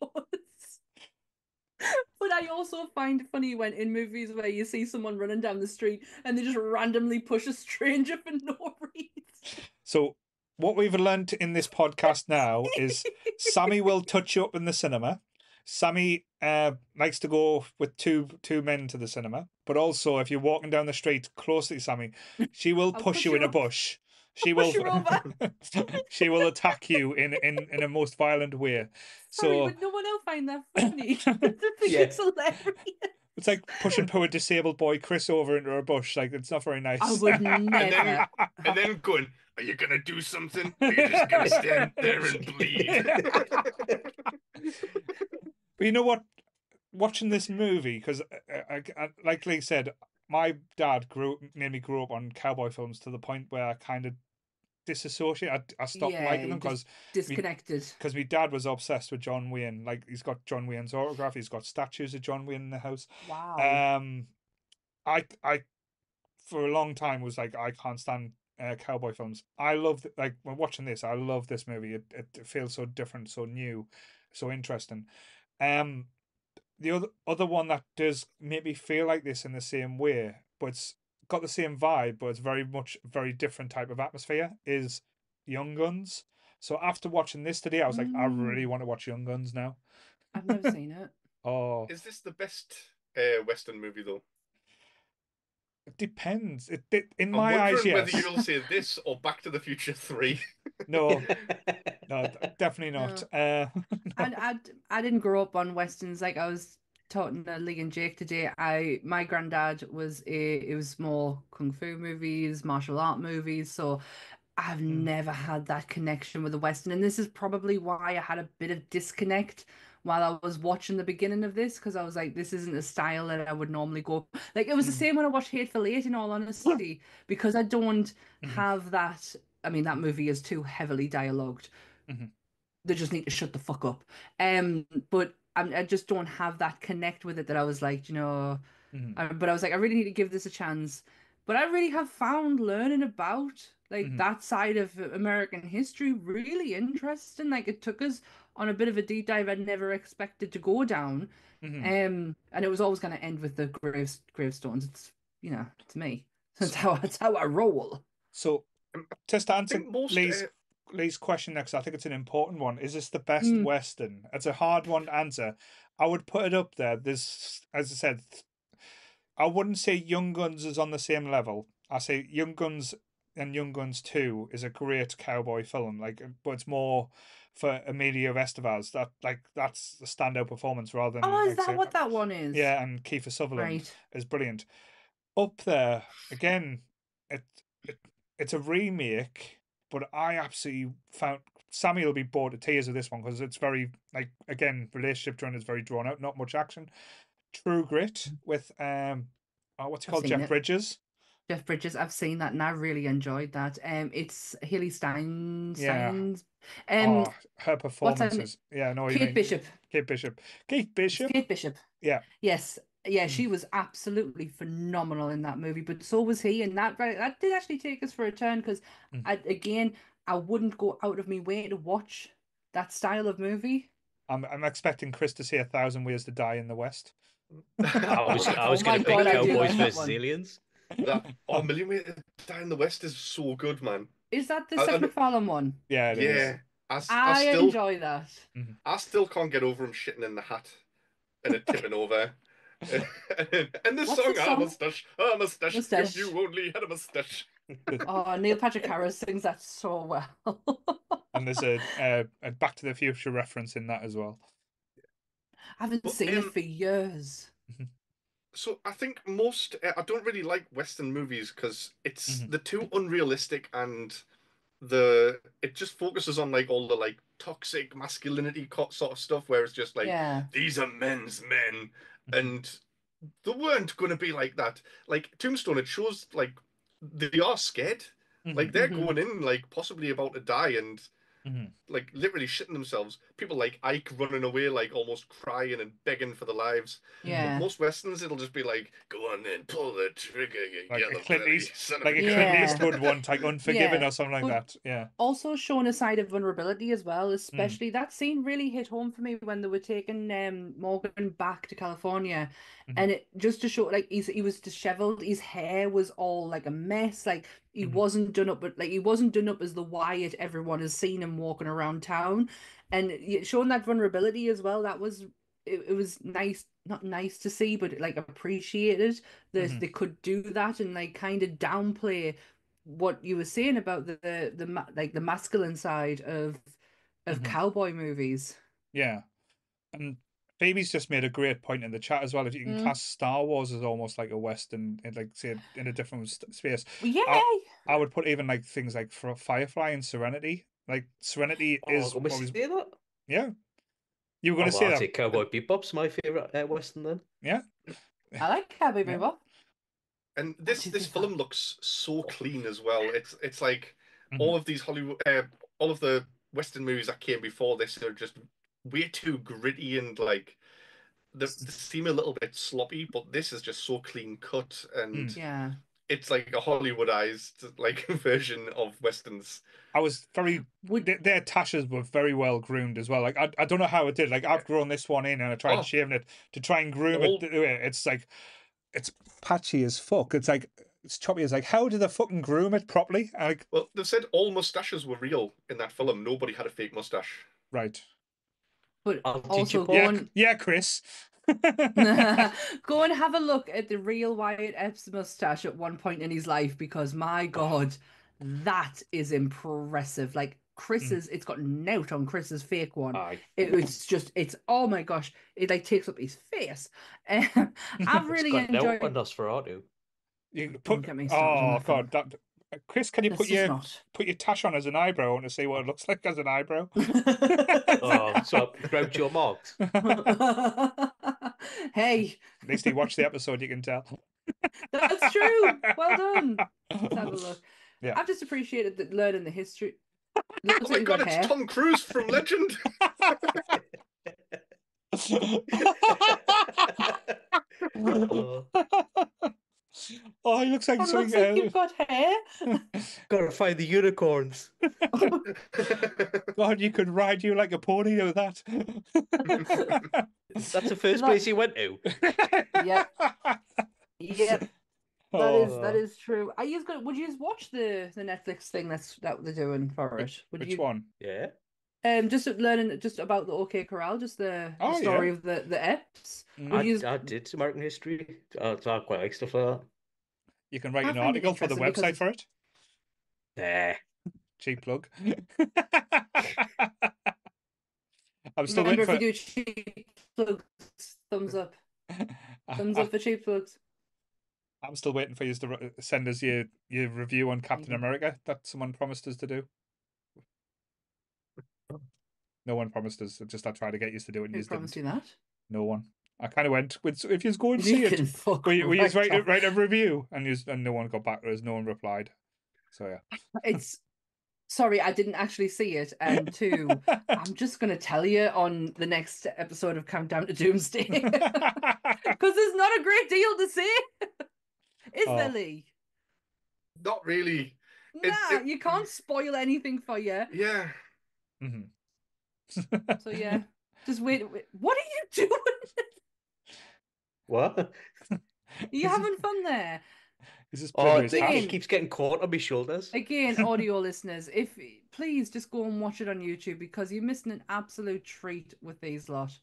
But I also find it funny when in movies where you see someone running down the street and they just randomly push a stranger for no reason. So what we've learned in this podcast now is Sammy will touch you up in the cinema. Sammy uh, likes to go with two two men to the cinema, but also if you're walking down the street close to Sammy, she will I'll push, push you you in a up. bush. She Push will you over. she will attack you in, in, in a most violent way. Sorry, So but no one will find that funny. I think Yeah. it's hilarious. it's like pushing poor disabled boy Chris over into a bush. Like it's not very nice. I would And never. then and then going, "Are you gonna do something? Or are you just gonna stand there and bleed?" But you know what? Watching this movie, because I, I, like Lee said, my dad grew made me grow up on cowboy films to the point where I kind of disassociate. I, I stopped Yeah, liking them you because Disconnected. because my dad was obsessed with John Wayne. Like he's got John Wayne's autograph. He's got statues of John Wayne in the house. Wow. Um, I I for a long time was like I can't stand uh, cowboy films. I love like when watching this. I love this movie. It it feels so different, so new, so interesting. Um, the other other one that does make me feel like this in the same way, but it's got the same vibe, but it's very much very different type of atmosphere is Young Guns. So after watching this today, I was like, I really Mm. want to watch Young Guns now. I've never seen it. Oh, Is this the best uh, Western movie though? it depends. It, it in I'm my wondering eyes, yes. whether you'll say this or Back to the Future three. No, no, d- definitely not. Uh, And I, I didn't grow up on westerns. Like I was talking to Lee and Jake today. I my granddad was a it was more kung fu movies, martial art movies. So I've Mm. never had that connection with the western, and this is probably why I had a bit of disconnect while I was watching the beginning of this because I was like, this isn't a style that I would normally go. Like it was the Mm. same when I watched Hateful Eight. In all honesty, because I don't Mhm. have that. I mean, that movie is too heavily dialogued. Mhm. They just need to shut the fuck up. Um, but I, I just don't have that connect with it that I was like, you know. Mhm. Uh, but I was like, I really need to give this a chance. But I really have found learning about like Mhm. that side of American history really interesting. Like it took us on a bit of a deep dive I'd never expected to go down. Mhm. Um, and it was always going to end with the graves gravestones. It's you know, it's me. That's how that's how I roll. So, just to I answer think most Lee's uh, Lee's question next, I think it's an important one. Is this the best Mm. Western? It's a hard one to answer. I would put it up there. There's, as I said, I wouldn't say Young Guns is on the same level. I say Young Guns and Young Guns two is a great cowboy film. Like, but it's more for Emilio Estevez. That like that's a standout performance rather than Oh, is like that say, what that one is? yeah, and Kiefer Sutherland Right. is brilliant. Up there again, it, it it's a remake, but I absolutely found Sammy will be bored to tears of this one because it's very like again relationship driven is very drawn out, not much action. True Grit with um, oh, what's he I've called, seen Jeff it. Bridges. Jeff Bridges, I've seen that and I really enjoyed that. Um, it's Haley Stein, Yeah. Stein's, um, Oh, her performances. Yeah, I know what you Kate mean. Bishop. Kate Bishop. Kate It's Bishop. Kate Bishop. Yeah. Yes, yeah, Mm. she was absolutely phenomenal in that movie, but so was he, and that that did actually take us for a turn because, Mm. I again, I wouldn't go out of my way to watch that style of movie. I'm I'm expecting Chris to see A Thousand Ways to Die in the West. I was I was Oh going my to pick God, I do Cowboys like that versus one. Aliens. that oh, Million Ways to Die in the West is so good, man. Is that the I- Seth I- MacFarlane one? Yeah, it is. Yeah, I, s- I I still enjoy that. I still can't get over him shitting in the hat and it tipping over. and the What's song, the "Ah, song? mustache, ah, mustache, Mustache. if you only had a mustache." Oh, Neil Patrick Harris sings that so well. And there's a, a, a Back to the Future reference in that as well. I haven't But, seen it um, for years. So I think most uh, I don't really like Western movies because it's Mhm. the too unrealistic and the it just focuses on like all the like toxic masculinity co- sort of stuff where it's just like Yeah. these are men's men Mhm. and they weren't going to be like that. Like Tombstone, it shows like they are scared. Like Mhm. they're Mhm. going in like possibly about to die and Mhm. like literally shitting themselves. People like Ike running away, like almost crying and begging for their lives. But Yeah. most westerns, it'll just be like, "Go on then, pull the trigger, you Like a yellow Clint belly East- son of Like a a gun." Clint Yeah. Eastwood one, like Unforgiven Yeah, or something like but- that. Yeah. Also showing a side of vulnerability as well, especially that scene really hit home for me when they were taking um, Morgan back to California. Mhm. And it just to show like he's he was disheveled, his hair was all like a mess, like he Mhm. wasn't done up, but like he wasn't done up as the Wyatt everyone has seen him walking around town. And y- showing that vulnerability as well, that was it, it was nice, not nice to see, but like appreciated that Mhm. they could do that and like kind of downplay what you were saying about the the, the ma- like the masculine side of of Mhm. cowboy movies. Yeah. And Phoebe's just made a great point in the chat as well. If you can Mm. class Star Wars as almost like a Western, in like say in a different st- space, Well, yeah, I, I would put even like things like Fr- Firefly and Serenity. Like Serenity Oh, is can we what was say that? yeah. You were Oh, going to well, say I'd that, say Cowboy Bebop's my favourite uh, Western then. yeah? I like Cowboy Yeah. Bebop. And this too this far. film looks so clean as well. It's it's like Mhm. all of these Hollywood, uh, all of the Western movies that came before this are just way too gritty and like they, they seem a little bit sloppy. But this is just so clean cut and Mm. Yeah. it's like a Hollywoodized like version of Westerns. I was very Would th- their tashes were very well groomed as well. Like I, I don't know how it did. Like I've grown this one in and I tried Oh. shaving it to try and groom All- it. to it. It's like it's patchy as fuck. It's like it's choppy as like how did they fucking groom it properly? Like Well, they've said all mustaches were real in that film. Nobody had a fake mustache. right. but I'll teach also you- go Yeah, and yeah, Chris. go and have a look at the real Wyatt Epps mustache at one point in his life because my God, that is impressive. Like Chris's, it's got nout on Chris's fake one. Aye. It, it's just, it's oh my gosh, it like takes up his face. Um, I've It's really got no enjoyed. on Nosferatu. You Don't put, get me started on oh that film. god, that Chris, can you This put is your not. put your tash on as an eyebrow? I want to see what it looks like as an eyebrow. Oh, so Groucho Marx. Hey, At least he watched the episode, you can tell. that's true. Well done. Let's have a look. Yeah. I've just appreciated that learning the history. Oh Looks my like you god, got it's hair. Tom Cruise from Legend. Oh, Oh, he looks like Oh, something. looks like uh, you've got hair. gotta find the unicorns. God, you could ride you like a pony with that. That's the first That- place he went to. Yep. Yep. That Oh, is that is true. Are you going? Would you watch the the Netflix thing that's that they're doing for it? which, Would which you? one? Yeah. Um, just learning just about the OK Corral, just the, Oh, the story yeah. of the the Epps. Mm. Would I, you? I did American history. I, I quite like stuff like that. You can write I an find it article for the interesting because website for it. Nah. Cheap plug. I'm still Remember, waiting if for. we do cheap plugs, thumbs up, thumbs I, up for cheap plugs. I'm still waiting for you to re- send us your your review on Captain Mhm. America that someone promised us to do. No one promised us. Just I tried to get you to do it, and Who you promised didn't. you that? No one. I kind of went with if you go and You see can it. fuck We we right write off. write a review, and you and no one got back to us. No one replied. So yeah. It's sorry, I didn't actually see it, and two, I'm just gonna tell you on the next episode of Countdown to Doomsday because there's not a great deal to say, is Oh. there, Lee? Not really. Nah, It- it- you can't spoil anything for you. Yeah. Mhm. So yeah, just wait. wait. What are you doing? What? Are you having fun there? This is Oh, playing it, his Again. hash. it keeps getting caught on my shoulders. Again, audio listeners, if please just go and watch it on YouTube because you're missing an absolute treat with these lot.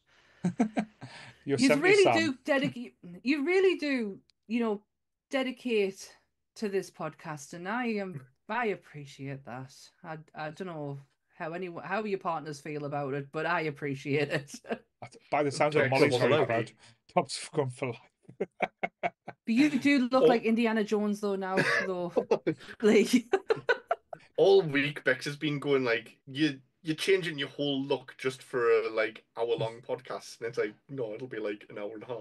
You Yosemite really Sam. do dedicate. You really do, you know, dedicate to this podcast, and I am I appreciate that. I I don't know how any how your partners feel about it, but I appreciate it. By the sounds of it, Jack's Molly's Club very for life. proud. Top's gone for life. But you do look Oh. like Indiana Jones though now, though. Lee. All week, Bex has been going like, you you're changing your whole look just for a like hour long podcast, and it's like, no, it'll be like an hour and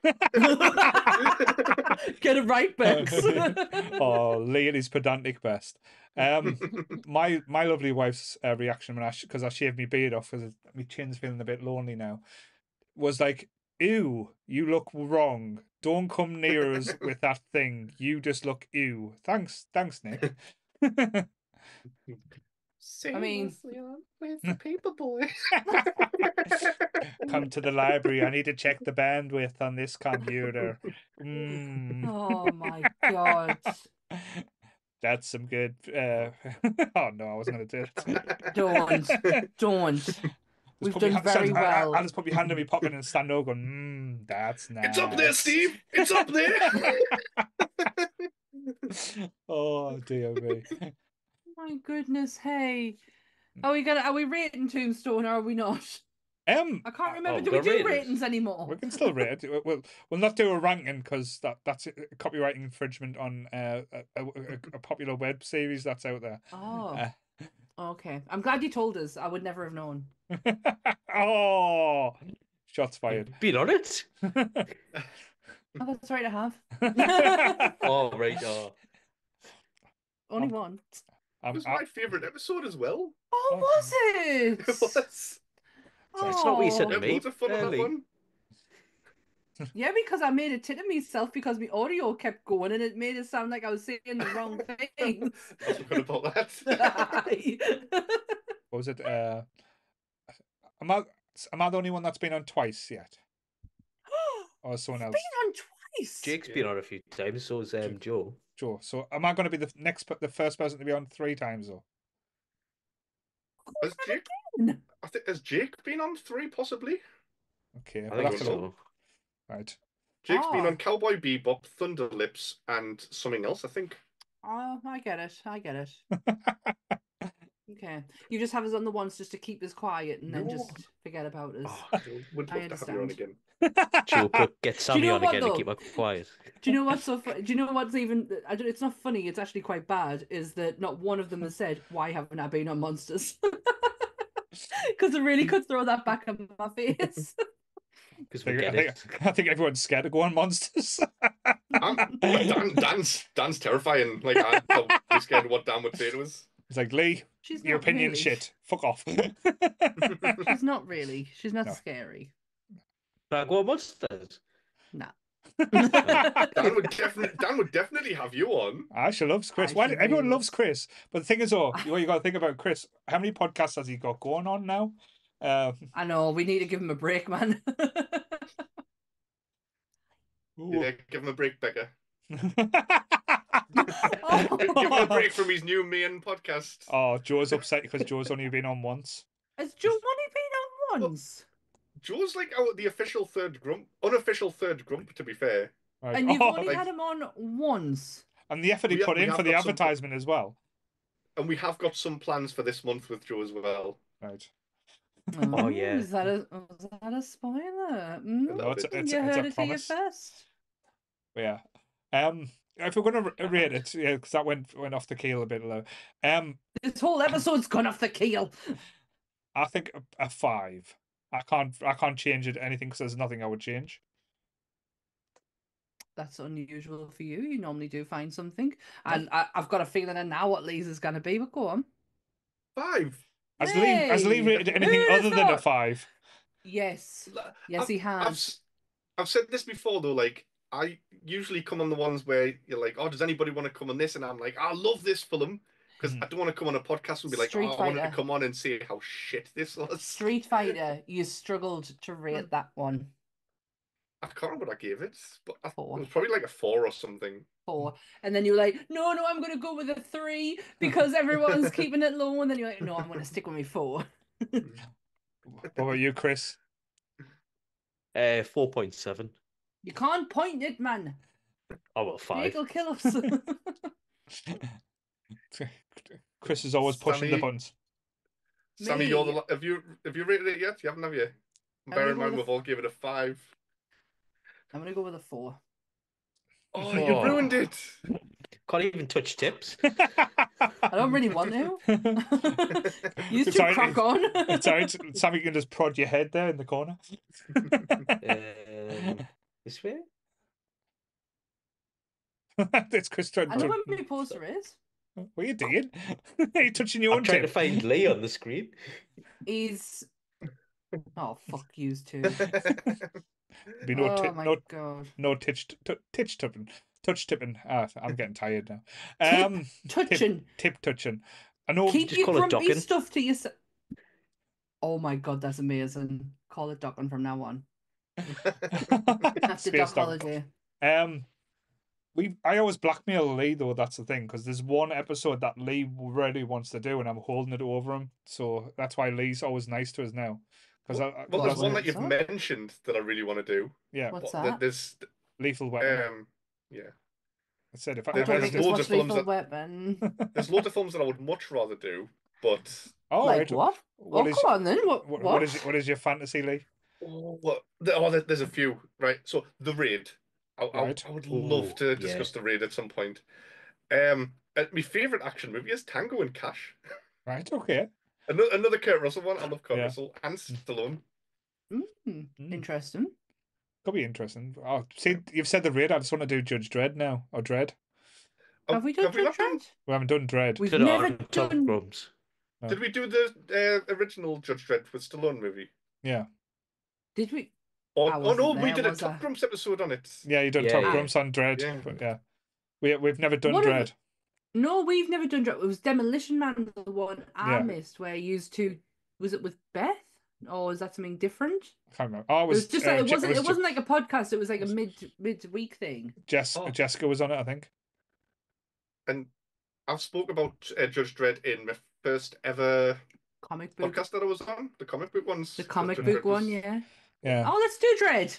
a half. Get it right, Bex. Oh, Lee at his pedantic best. Um, my my lovely wife's uh, reaction when I because I shaved my beard off because my chin's feeling a bit lonely now, was like, "Ew, you look wrong. Don't come near us with that thing. You just look ew." Thanks, thanks, Nick. I mean- where's the paper boy? Come to the library. I need to check the bandwidth on this computer. Mm. Oh my god. That's some good. Uh... oh no, I wasn't going to do it. Don't. Don't. Just We've put my done hand- very I- I- well. I'll just put my hand in my pocket and stand over going, mm, that's nice. It's up there, Steve. It's up there. Oh dear me. My goodness, hey. Are we gonna are we rating Tombstone or are we not? Um, I can't remember. Oh, do we we've do got ratings. ratings anymore? we can still rate it. We'll we'll not do a ranking because that that's a copyright infringement on uh, a, a, a popular web series that's out there. Oh, Uh, okay. I'm glad you told us. I would never have known. oh, shots fired. Been on it. Oh, that's right, I have. Oh right. Oh. Only Um, one. It I'm, was I, my favourite episode as well. Oh, was it? It was. It's not what you said Oh. to Had me. loads of fun on that early. one. Yeah, because I made a tit of myself because my audio kept going and it made it sound like I was saying the wrong things. I forgot about that. what was it? Uh, am I am I the only one that's been on twice yet, or someone else? Been on twice. Jake's been on a few times, so's um, Joe. Joe. So am I going to be the next, pe- the first person to be on three times though? Has Jake? again. I think has Jake been on three possibly? Okay, I we'll think have to so. look. so. Right. Jake's been Ah. on Cowboy Bebop, Thunder Lips, and something else. I think. Oh, I get it. I get it. Okay. You just have us on the ones just to keep us quiet and then No. just forget about us. Oh, Would I love to have you on understand. again. Joe, put, get Sammy know on what, again though? to keep her quiet. Do you know what's so fu- Do you know what's even? I don't, it's not funny. It's actually quite bad. Is that not one of them has said, "Why haven't I been on Monsters?" Because it really could throw that back in my face. Because I we think, get I, it. think, I think everyone's scared to go on monsters. I'm, Dan, Dan's Dan's terrifying. Like I'm probably scared of what Dan would say to us. It's like, Lee, She's your not opinion really. shit. Fuck off. She's not really. She's not No. scary. Like, what monsters? Nah. Dan would definitely Dan would definitely have you on. Ah, she loves Chris. I Why? should Everyone really- loves Chris. But the thing is, oh, what you got to think about Chris. How many podcasts has he got going on now? Uh, I know. We need to give him a break, man. Yeah, give him a break, Becca. Oh. Give him a break from his new main podcast. Oh, Joe's upset because Joe's only been on once. Has Joe only been on once? Joe's like our, the official third grump, unofficial third grump. To be fair, Right. And you've Oh, only like- had him on once. and the effort he We ha- put we in have for the got some- advertisement as well. and we have got some plans for this month with Joe as well. Right. Oh, yeah. Is that a was that a spoiler? Mm? No, it's a, it's, you a- heard it's a it here promise. first. Yeah. Um, if we're going to rate it, yeah, because that went went off the keel a bit low. Um, This whole episode's gone off the keel. I think a, a five. I can't I can't change it anything because there's nothing I would change. That's unusual for you. You normally do find something, and I, I've got a feeling I know what Lee's is going to be. But go on. Five. Has Lee has Lee Hey! rated anything Who other than a thought? five? Yes, yes, I've, he I've, has. s- I've said this before though. Like I usually come on the ones where you're like, "Oh, does anybody want to come on this?" And I'm like, "I love this film," because Mhm. I don't want to come on a podcast and be like, Street "Oh, I wanted to Fighter. come on and say how shit this was." Street Fighter, you struggled to rate that one. I can't remember what I gave it, but I, Four. it was probably like a four or something. Four, and then you're like, no, no, I'm gonna go with a three because everyone's keeping it low, and then you're like, no, I'm gonna stick with me four. What about you, Chris? Uh, four point seven. You can't point it, man. Oh well, five. Jake will kill us. Chris is always pushing the Sammy- buttons. Sammy, you're the. Me? la- Have you have you rated it yet? You haven't, have you? I'm Bear gonna in go mind, with a we've all given it a five. I'm gonna go with a four. Oh, you Oh. ruined it. Can't even touch tips. I don't really want to. You It's two alright, crack on. It's alright. Sammy can just prod your head there in the corner. Um, this way. It's Chris trying I know to. what my poster is. What are you doing? Are you touching your I'm own trying to tip? find Lee on the screen. He's oh fuck yous too. Be no, Oh ti- my no, god. no titch, t- titch tipping, touch tipping. Ah, I'm getting tired now. Tip Um, touching. tip touching. I know. Keep just your call it grumpy docking. stuff to yourself. Oh my god, that's amazing. Call it docking from now on. After Space doc dog. holiday. Um, we I always blackmail Lee though. That's the thing because there's one episode that Lee really wants to do, and I'm holding it over him. So that's why Lee's always nice to us now. Because well, I, well, I, there's What one that you've episode? mentioned that I really want to do. yeah, What's But that? There's lethal weapon. um, yeah, I said if I, Oh, if there- I don't there's make us loads watch of films Lethal that- Weapon. there's loads of films that I would much rather do, but oh, Like right. what? What oh, is come on then. What? what, What? what is what is your fantasy, Lee? oh, what- there- oh, there- there's a few, right? So the Raid, I, I, Right. I would Ooh, love to yeah. discuss the Raid at some point. Um, uh, my favorite action movie is Tango and Cash. Right. Okay. Another, another Kurt Russell one. I love Kurt Yeah. Russell and Stallone. Mm, Mm. Interesting. Could be interesting. Oh, see, you've said the Raid. I just want to do Judge Dredd now, or Dread. Oh, Have we done have we not Judge done? Dredd? We haven't done Dread. We've Put it never on top done. grubs. Oh. Did we do the uh, original Judge Dredd with Stallone movie? Yeah. Did we? Or, I oh no, wasn't we there, did a was Top I? Grumps episode on it. Yeah, you done Yeah, Top yeah. Grumps on Dread, Yeah. but yeah, we we've never done One of Dread. No, we've never done. Dr- It was Demolition Man, the one I Yeah. missed, where you used to. Was it with Beth, or is that something different? I can't remember. Oh, it It was, was just uh, like it Je- wasn't. was It Je- wasn't like a podcast. It was like a mid mid-week thing. Jess Oh. Jessica was on it, I think. And I've spoke about uh, Judge Dredd in my first ever Comic book. podcast that I was on, the comic book ones. The comic Judge book Dredd was- one, yeah. Yeah. Oh, let's do Dread.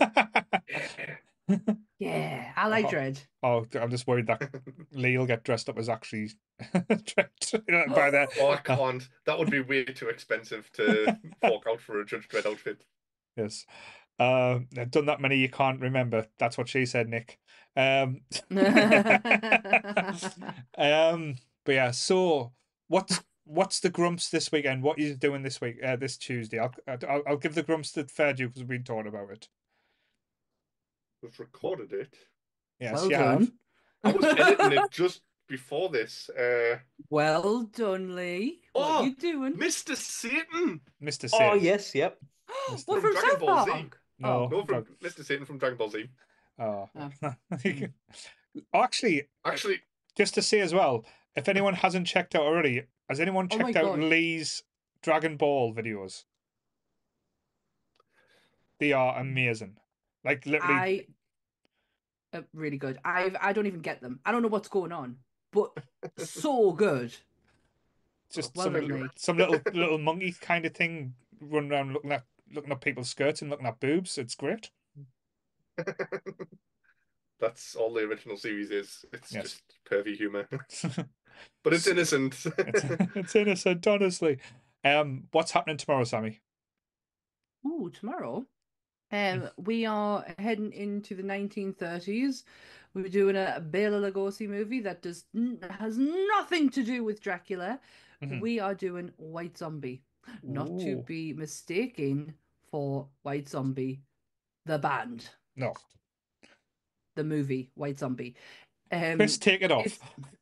Yeah. Yeah, I like Oh. Dread. Oh, I'm just worried that Lee will get dressed up as actually Dredd by that. Oh, I can't. That would be way too expensive to fork out for a Judge Dredd outfit. Yes. Um, I've done that many you can't remember. That's what she said, Nick. Um, um, but yeah. So what's what's the Grumps this weekend? What are you doing this week? Uh, this Tuesday? I'll I'll, I'll give the Grumps the fair due because we've been talking about it. We've recorded it. Yes, Well you have. done. I was editing it just before this. Uh, Well done, Lee. What Oh, you doing? Mister Satan. Mister Oh Satan. yes, yep. Mister What From from Dragon South Ball Z. Park? No. No, from Mister Satan from Dragon Ball Z. Oh. Oh. Oh, actually, Actually, just to say as well, if anyone hasn't checked out already, has anyone Oh my checked out God. Lee's Dragon Ball videos? They are amazing. Like literally, I uh, really good. I I don't even get them. I don't know what's going on, but so good. just well some, done, little- Lee. some little little monkey kind of thing running around looking at looking at people's skirts and looking at boobs. It's great. that's all the original series is. It's Yes. just pervy humor, but it's innocent. it's, it's innocent, honestly. Um, what's happening tomorrow, Sammy? Ooh, tomorrow. Um, we are heading into the nineteen thirties. We're doing a Bela Lugosi movie that does n- has nothing to do with Dracula. Mhm. We are doing White Zombie, not to Ooh. be mistaken for White Zombie, the band, No, the movie White Zombie. Um, Chris, take it off.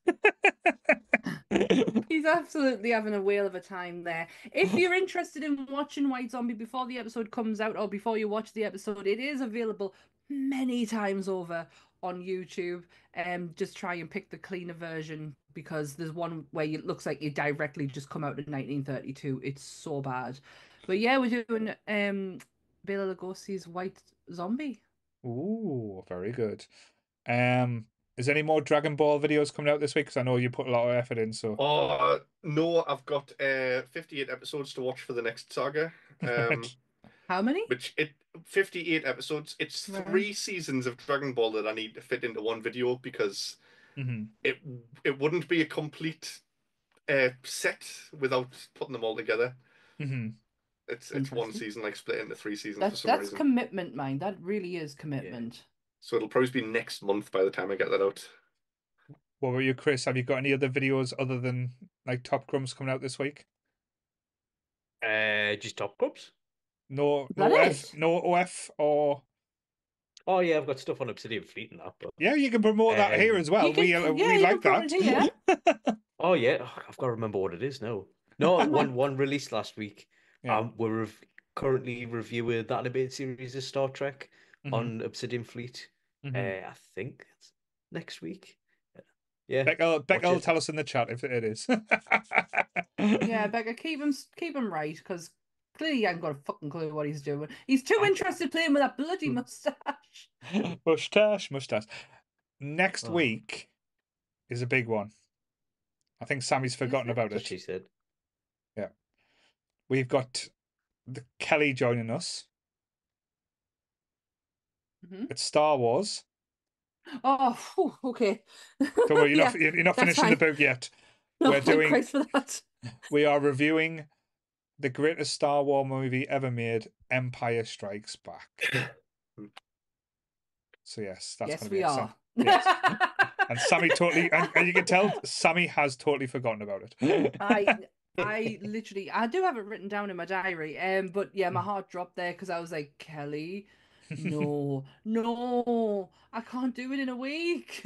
He's absolutely having a whale of a time there. If you're interested in watching White Zombie before the episode comes out or before you watch the episode, it is available many times over on YouTube. Um, just try and pick the cleaner version because there's one where it looks like it directly just come out in nineteen thirty-two. It's so bad. But yeah, we're doing um Bela Lugosi's White Zombie. Ooh, very good. Um, is any more Dragon Ball videos coming out this week? Because I know you put a lot of effort in. So Oh no, I've got uh, fifty-eight episodes to watch for the next saga. Um, How many? which it fifty-eight episodes. It's Right. three seasons of Dragon Ball that I need to fit into one video because hmm it it wouldn't be a complete uh, set without putting them all together. hmm It's it's one Interesting. season like split into three seasons for That's some that's reason. commitment, mind. That really is commitment. So it'll probably be next month by the time I get that out. What were you, Chris? Have you got any other videos other than like Top Crumbs coming out this week? Uh, just top clubs. No, Is no that F, it? no O F, or Oh yeah, I've got stuff on Obsidian Fleet and that. But yeah, you can promote that here Um, as well. You can- we uh, yeah, we you like can promote that. it here. oh yeah, oh, I've got to remember what it is now. No, I might- one one released last week. Yeah. Um, we're rev- currently reviewing the animated series of Star Trek Mhm. on Obsidian Fleet. Mhm. Uh, I think it's next week. Yeah. Becca, Becca will it. tell us in the chat if it is. Yeah, Becca, keep him keep him right, because clearly he hasn't got a fucking clue what he's doing. He's too interested playing with that bloody mustache. mustache, mustache. Next Oh. week is a big one. I think Sammy's forgotten it? about That's what it. she said. We've got the Kelly joining us. Mhm. It's Star Wars. Oh, phew, okay. Don't worry, you're Yeah, not you're not that's finishing the fine. book yet. No, We're thank doing- Christ for that. We are reviewing the greatest Star Wars movie ever made, Empire Strikes Back. So yes, that's Yes, going to be we excellent. are. Yes. And Sammy totally, and, and you can tell Sammy has totally forgotten about it. I I literally I do have it written down in my diary. Um, but yeah, my heart dropped there because I was like, Kelly, no, no, I can't do it in a week.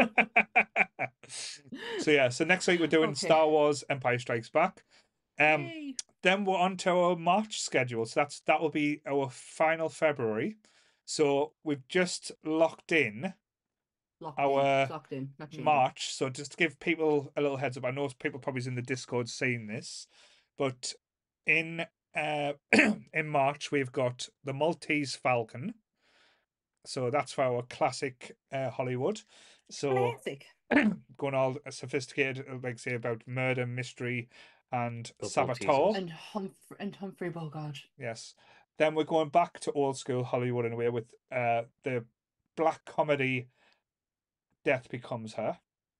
So yeah, so next week we're doing Okay. Star Wars Empire Strikes Back. Um, Yay. then we're on to our March schedule. So that's that will be our final February. So we've just locked in Locked our in. It's locked in. Not changing. March. So just to give people a little heads up, I know people probably in the Discord seeing this, but in uh in March we've got the Maltese Falcon. So that's for our classic uh, Hollywood. So Classic. going all sophisticated, like say about murder, mystery, and The Saboteur. Maltesers. And Humphrey and Humphrey Bogart. Yes. Then we're going back to old school Hollywood in a way with uh the black comedy Death Becomes Her,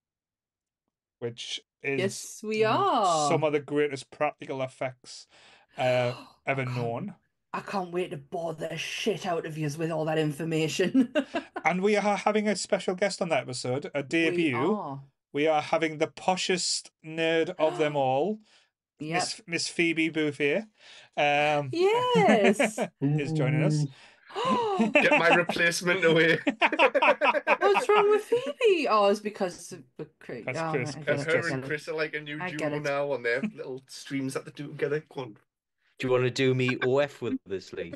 which is Yes, we are. some of the greatest practical effects uh, ever I can't- known. I can't wait to bore the shit out of you with all that information. And we are having a special guest on that episode, a debut. We are. We are having the poshest nerd of them all, Yep. Miss Miss Phoebe Bouffier, um, Yes. is joining us. Get my replacement away. What's wrong with Phoebe? Oh, it's because of the Chris. That's Oh, Chris. I get Because it, That's her I get and it. Chris are like a new I get duo it. now on their little streams that they do together. Go on. Do you want to do me O F with this, Lee?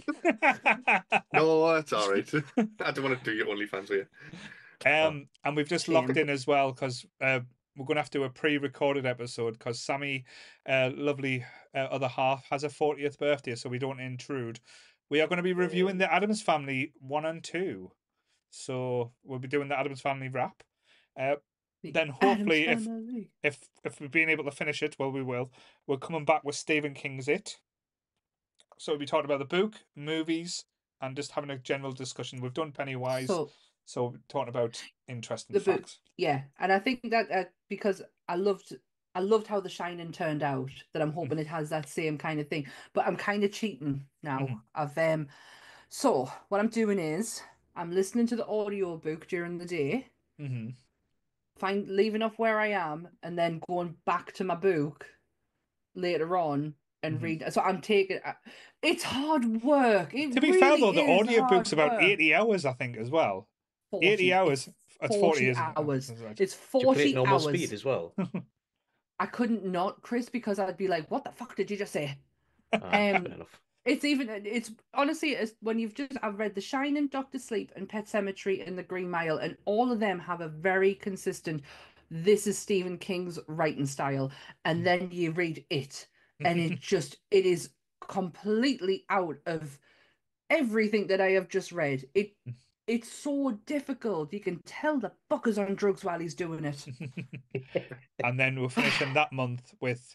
No, that's all right. I don't want to do your OnlyFans with you. Um, and we've just locked Shame. in as well because uh, we're going to have to do a pre-recorded episode because Sammy, uh, lovely uh, other half, has a fortieth birthday, so we don't intrude. We are going to be reviewing the Addams Family one and two, so we'll be doing the Addams Family wrap. Uh, The then Addams hopefully, if Family. if if we've been able to finish it, well, we will. We're coming back with Stephen King's It. So we'll be talking about the book, movies, and just having a general discussion. We've done Pennywise. So So we're talking about interesting The book. facts. yeah, and I think that uh, because I loved I loved how The Shining turned out, that I'm hoping it has that same kind of thing. But I'm kind of cheating now. Mhm. I've um, so what I'm doing is I'm listening to the audio book during the day, Mm-hmm. find leaving off where I am, and then going back to my book later on and Mhm. read. So I'm taking. uh, It's hard work. It To be really fair though, the is audiobook's hard about work. eighty hours, I think, as well. forty. eighty hours. It's It's forty forty, isn't it? hours. That's right. It's Do you play forty it normal hours. speed as well? I couldn't not, Chris, because I'd be like, "What the fuck did you just say?" Ah, fair Um, enough. It's even. It's honestly, it's when you've just. I've read The Shining, Doctor Sleep, and Pet Sematary, and The Green Mile, and all of them have a very consistent. This is Stephen King's writing style, and then you read it, and it just it is completely out of everything that I have just read. It it's so difficult. You can tell the fucker's on drugs while he's doing it. And then we're finishing that month with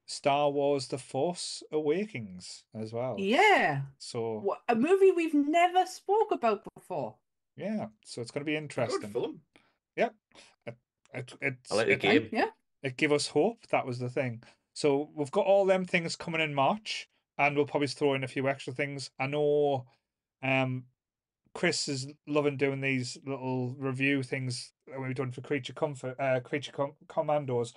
Star Wars: The Force Awakens as well. Yeah. So What, a movie we've never spoke about before. yeah, so it's going to be Good interesting. film. Yep. It, it, it's, I like the it, game. Yeah. it give us hope. That was the thing. So we've got all them things coming in March, and we'll probably throw in a few extra things. I know um, Chris is loving doing these little review things that we've done for Creature Comfort, uh, Creature Com- Commandos.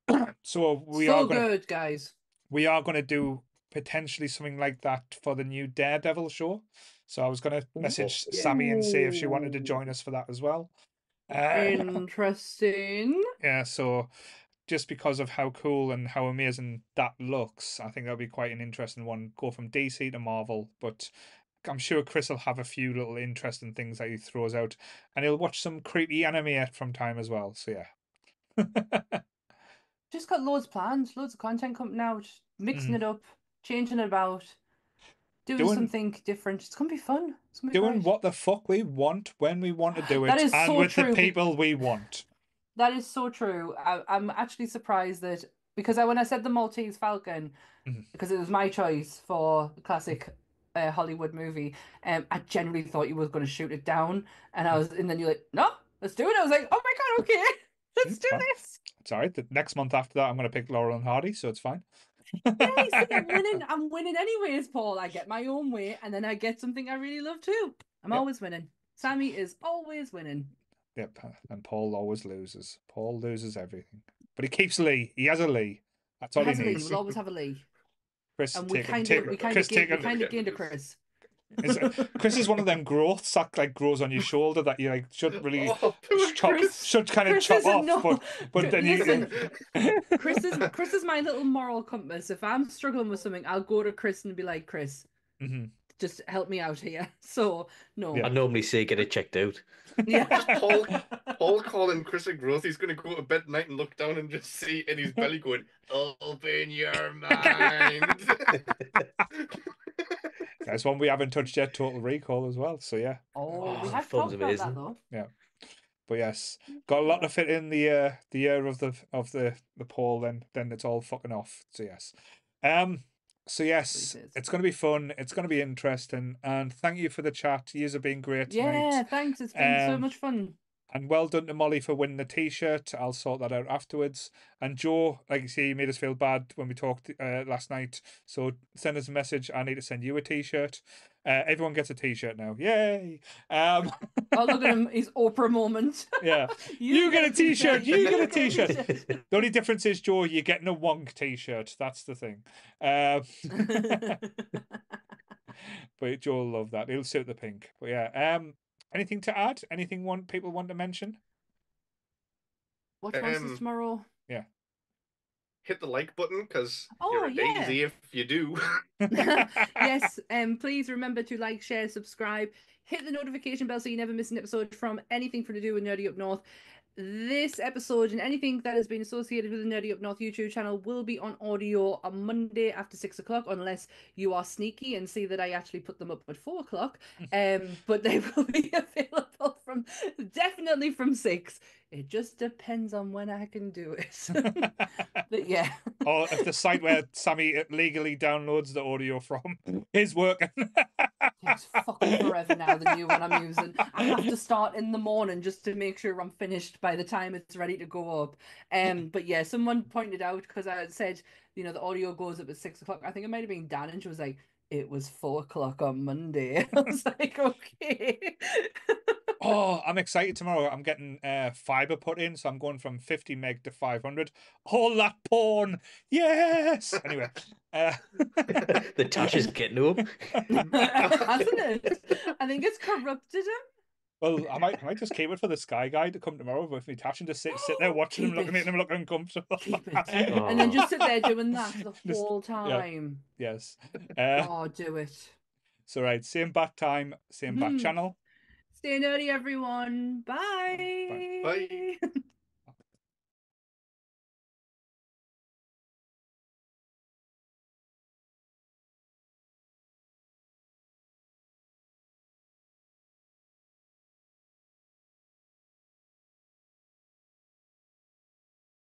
So we so are going to good, guys. we are going to do potentially something like that for the new Daredevil show. So I was going to message yeah. Sammy and see if she wanted to join us for that as well. Uh, Interesting. yeah, so just because of how cool and how amazing that looks, I think that'll be quite an interesting one. Go from D C to Marvel, but I'm sure Chris will have a few little interesting things that he throws out, and he'll watch some creepy anime from time as well. So yeah. Just got loads planned, loads of content coming out, mixing Mhm. it up, changing it about, doing, Doing- something different. It's gonna be fun. It's gonna be Doing great. what the fuck we want when we want to do it, That is and so with true, the be- people we want. That is so true. I, I'm actually surprised that because I, when I said the Maltese Falcon, Mhm. because it was my choice for the classic uh, Hollywood movie, um, I genuinely thought you was going to shoot it down, and I was, and then you're like, no, let's do it. I was like, oh my god, okay, let's do Fine. this. It's all right. The next month after that, I'm going to pick Laurel and Hardy, so it's fine. Yeah, you see, I'm winning. I'm winning anyways, Paul. I get my own way, and then I get something I really love too. I'm Yep. always winning. Sammy is always winning. Yep, and Paul always loses. Paul loses everything, but he keeps Lee. He has a Lee. That's all He has he a Lee. needs. We'll always have a Lee. Chris, And we take, kind take, of, we kind Chris, of, gained, take we it. kind of Get gained a this. Chris. Is it- Chris is one of them growths that like grows on your shoulder that you like should really Oh, poor chop, Chris. should kind of Chris chop isn't off, no- but but then Listen, you. Chris is Chris is my little moral compass. If I'm struggling with something, I'll go to Chris and be like, Chris, Mhm. just help me out here. So no, Yeah. I normally say get it checked out. yeah. Paul, Paul calling Chris a growth. He's going to go to bed tonight and look down and just see in his belly going, "Open your mind." There's one we haven't touched yet, Total Recall as well. So yeah, Oh, we Oh, have film's talked about that amazing. though. but yes, got a lot to fit in the uh, the year of the of the the Paul. Then then it's all fucking off. So yes, um. So yes, It is. it's going to be fun. It's going to be interesting, and thank you for the chat. You have been great tonight. Yeah, thanks. It's been so Um, much fun. And well done to Molly for winning the T-shirt. I'll sort that out afterwards. And Joe, like you see, you made us feel bad when we talked uh, last night. So send us a message. I need to send you a T-shirt. Uh, everyone gets a T-shirt now. Yay! Um, Oh, look at him. His Oprah moment. yeah. You get a T-shirt, you get a T-shirt. The only difference is, Joe, you're getting a Wonk T-shirt. That's the thing. Um, but Joe will love that. He'll suit the pink. But yeah. Um, anything to add? Anything want people want to mention? Watch Monsters Um, tomorrow. Hit the like button because Oh, you're a yeah. daisy if you do. Yes, um, please remember to like, share, subscribe, hit the notification bell so you never miss an episode from anything for to do with Nerdy Up North. This episode and anything that has been associated with the Nerdy Up North YouTube channel will be on audio on Monday after six o'clock, unless you are sneaky and see that I actually put them up at four o'clock. Um, but they will be available from definitely from six. It just depends on when I can do it. But yeah. Or if the site where Sammy legally downloads the audio from is working. Takes fucking forever now, the new one I'm using. I have to start in the morning just to make sure I'm finished by the time it's ready to go up. Um, but yeah, someone pointed out, because I had said, you know, the audio goes up at six o'clock. I think it might have been Dan, and she was like, it was four o'clock on Monday. I was like, okay. Oh, I'm excited tomorrow. I'm getting uh, fiber put in, so I'm going from fifty meg to five hundred. All that porn. Yes. Anyway. Uh... The Tash is getting up. Hasn't it? I think it's corrupted him. Well, I might, I might just keep it for the Sky Guy to come tomorrow with me, Tash, and just sit, sit there watching him, Keep looking it. at him, looking uncomfortable. Keep it. And then just sit there doing that the Just- whole time. Yes. Uh, Oh, do it. so right, same bat time, same bat Mhm. channel. Stay nerdy, everyone. Bye. Bye. Bye.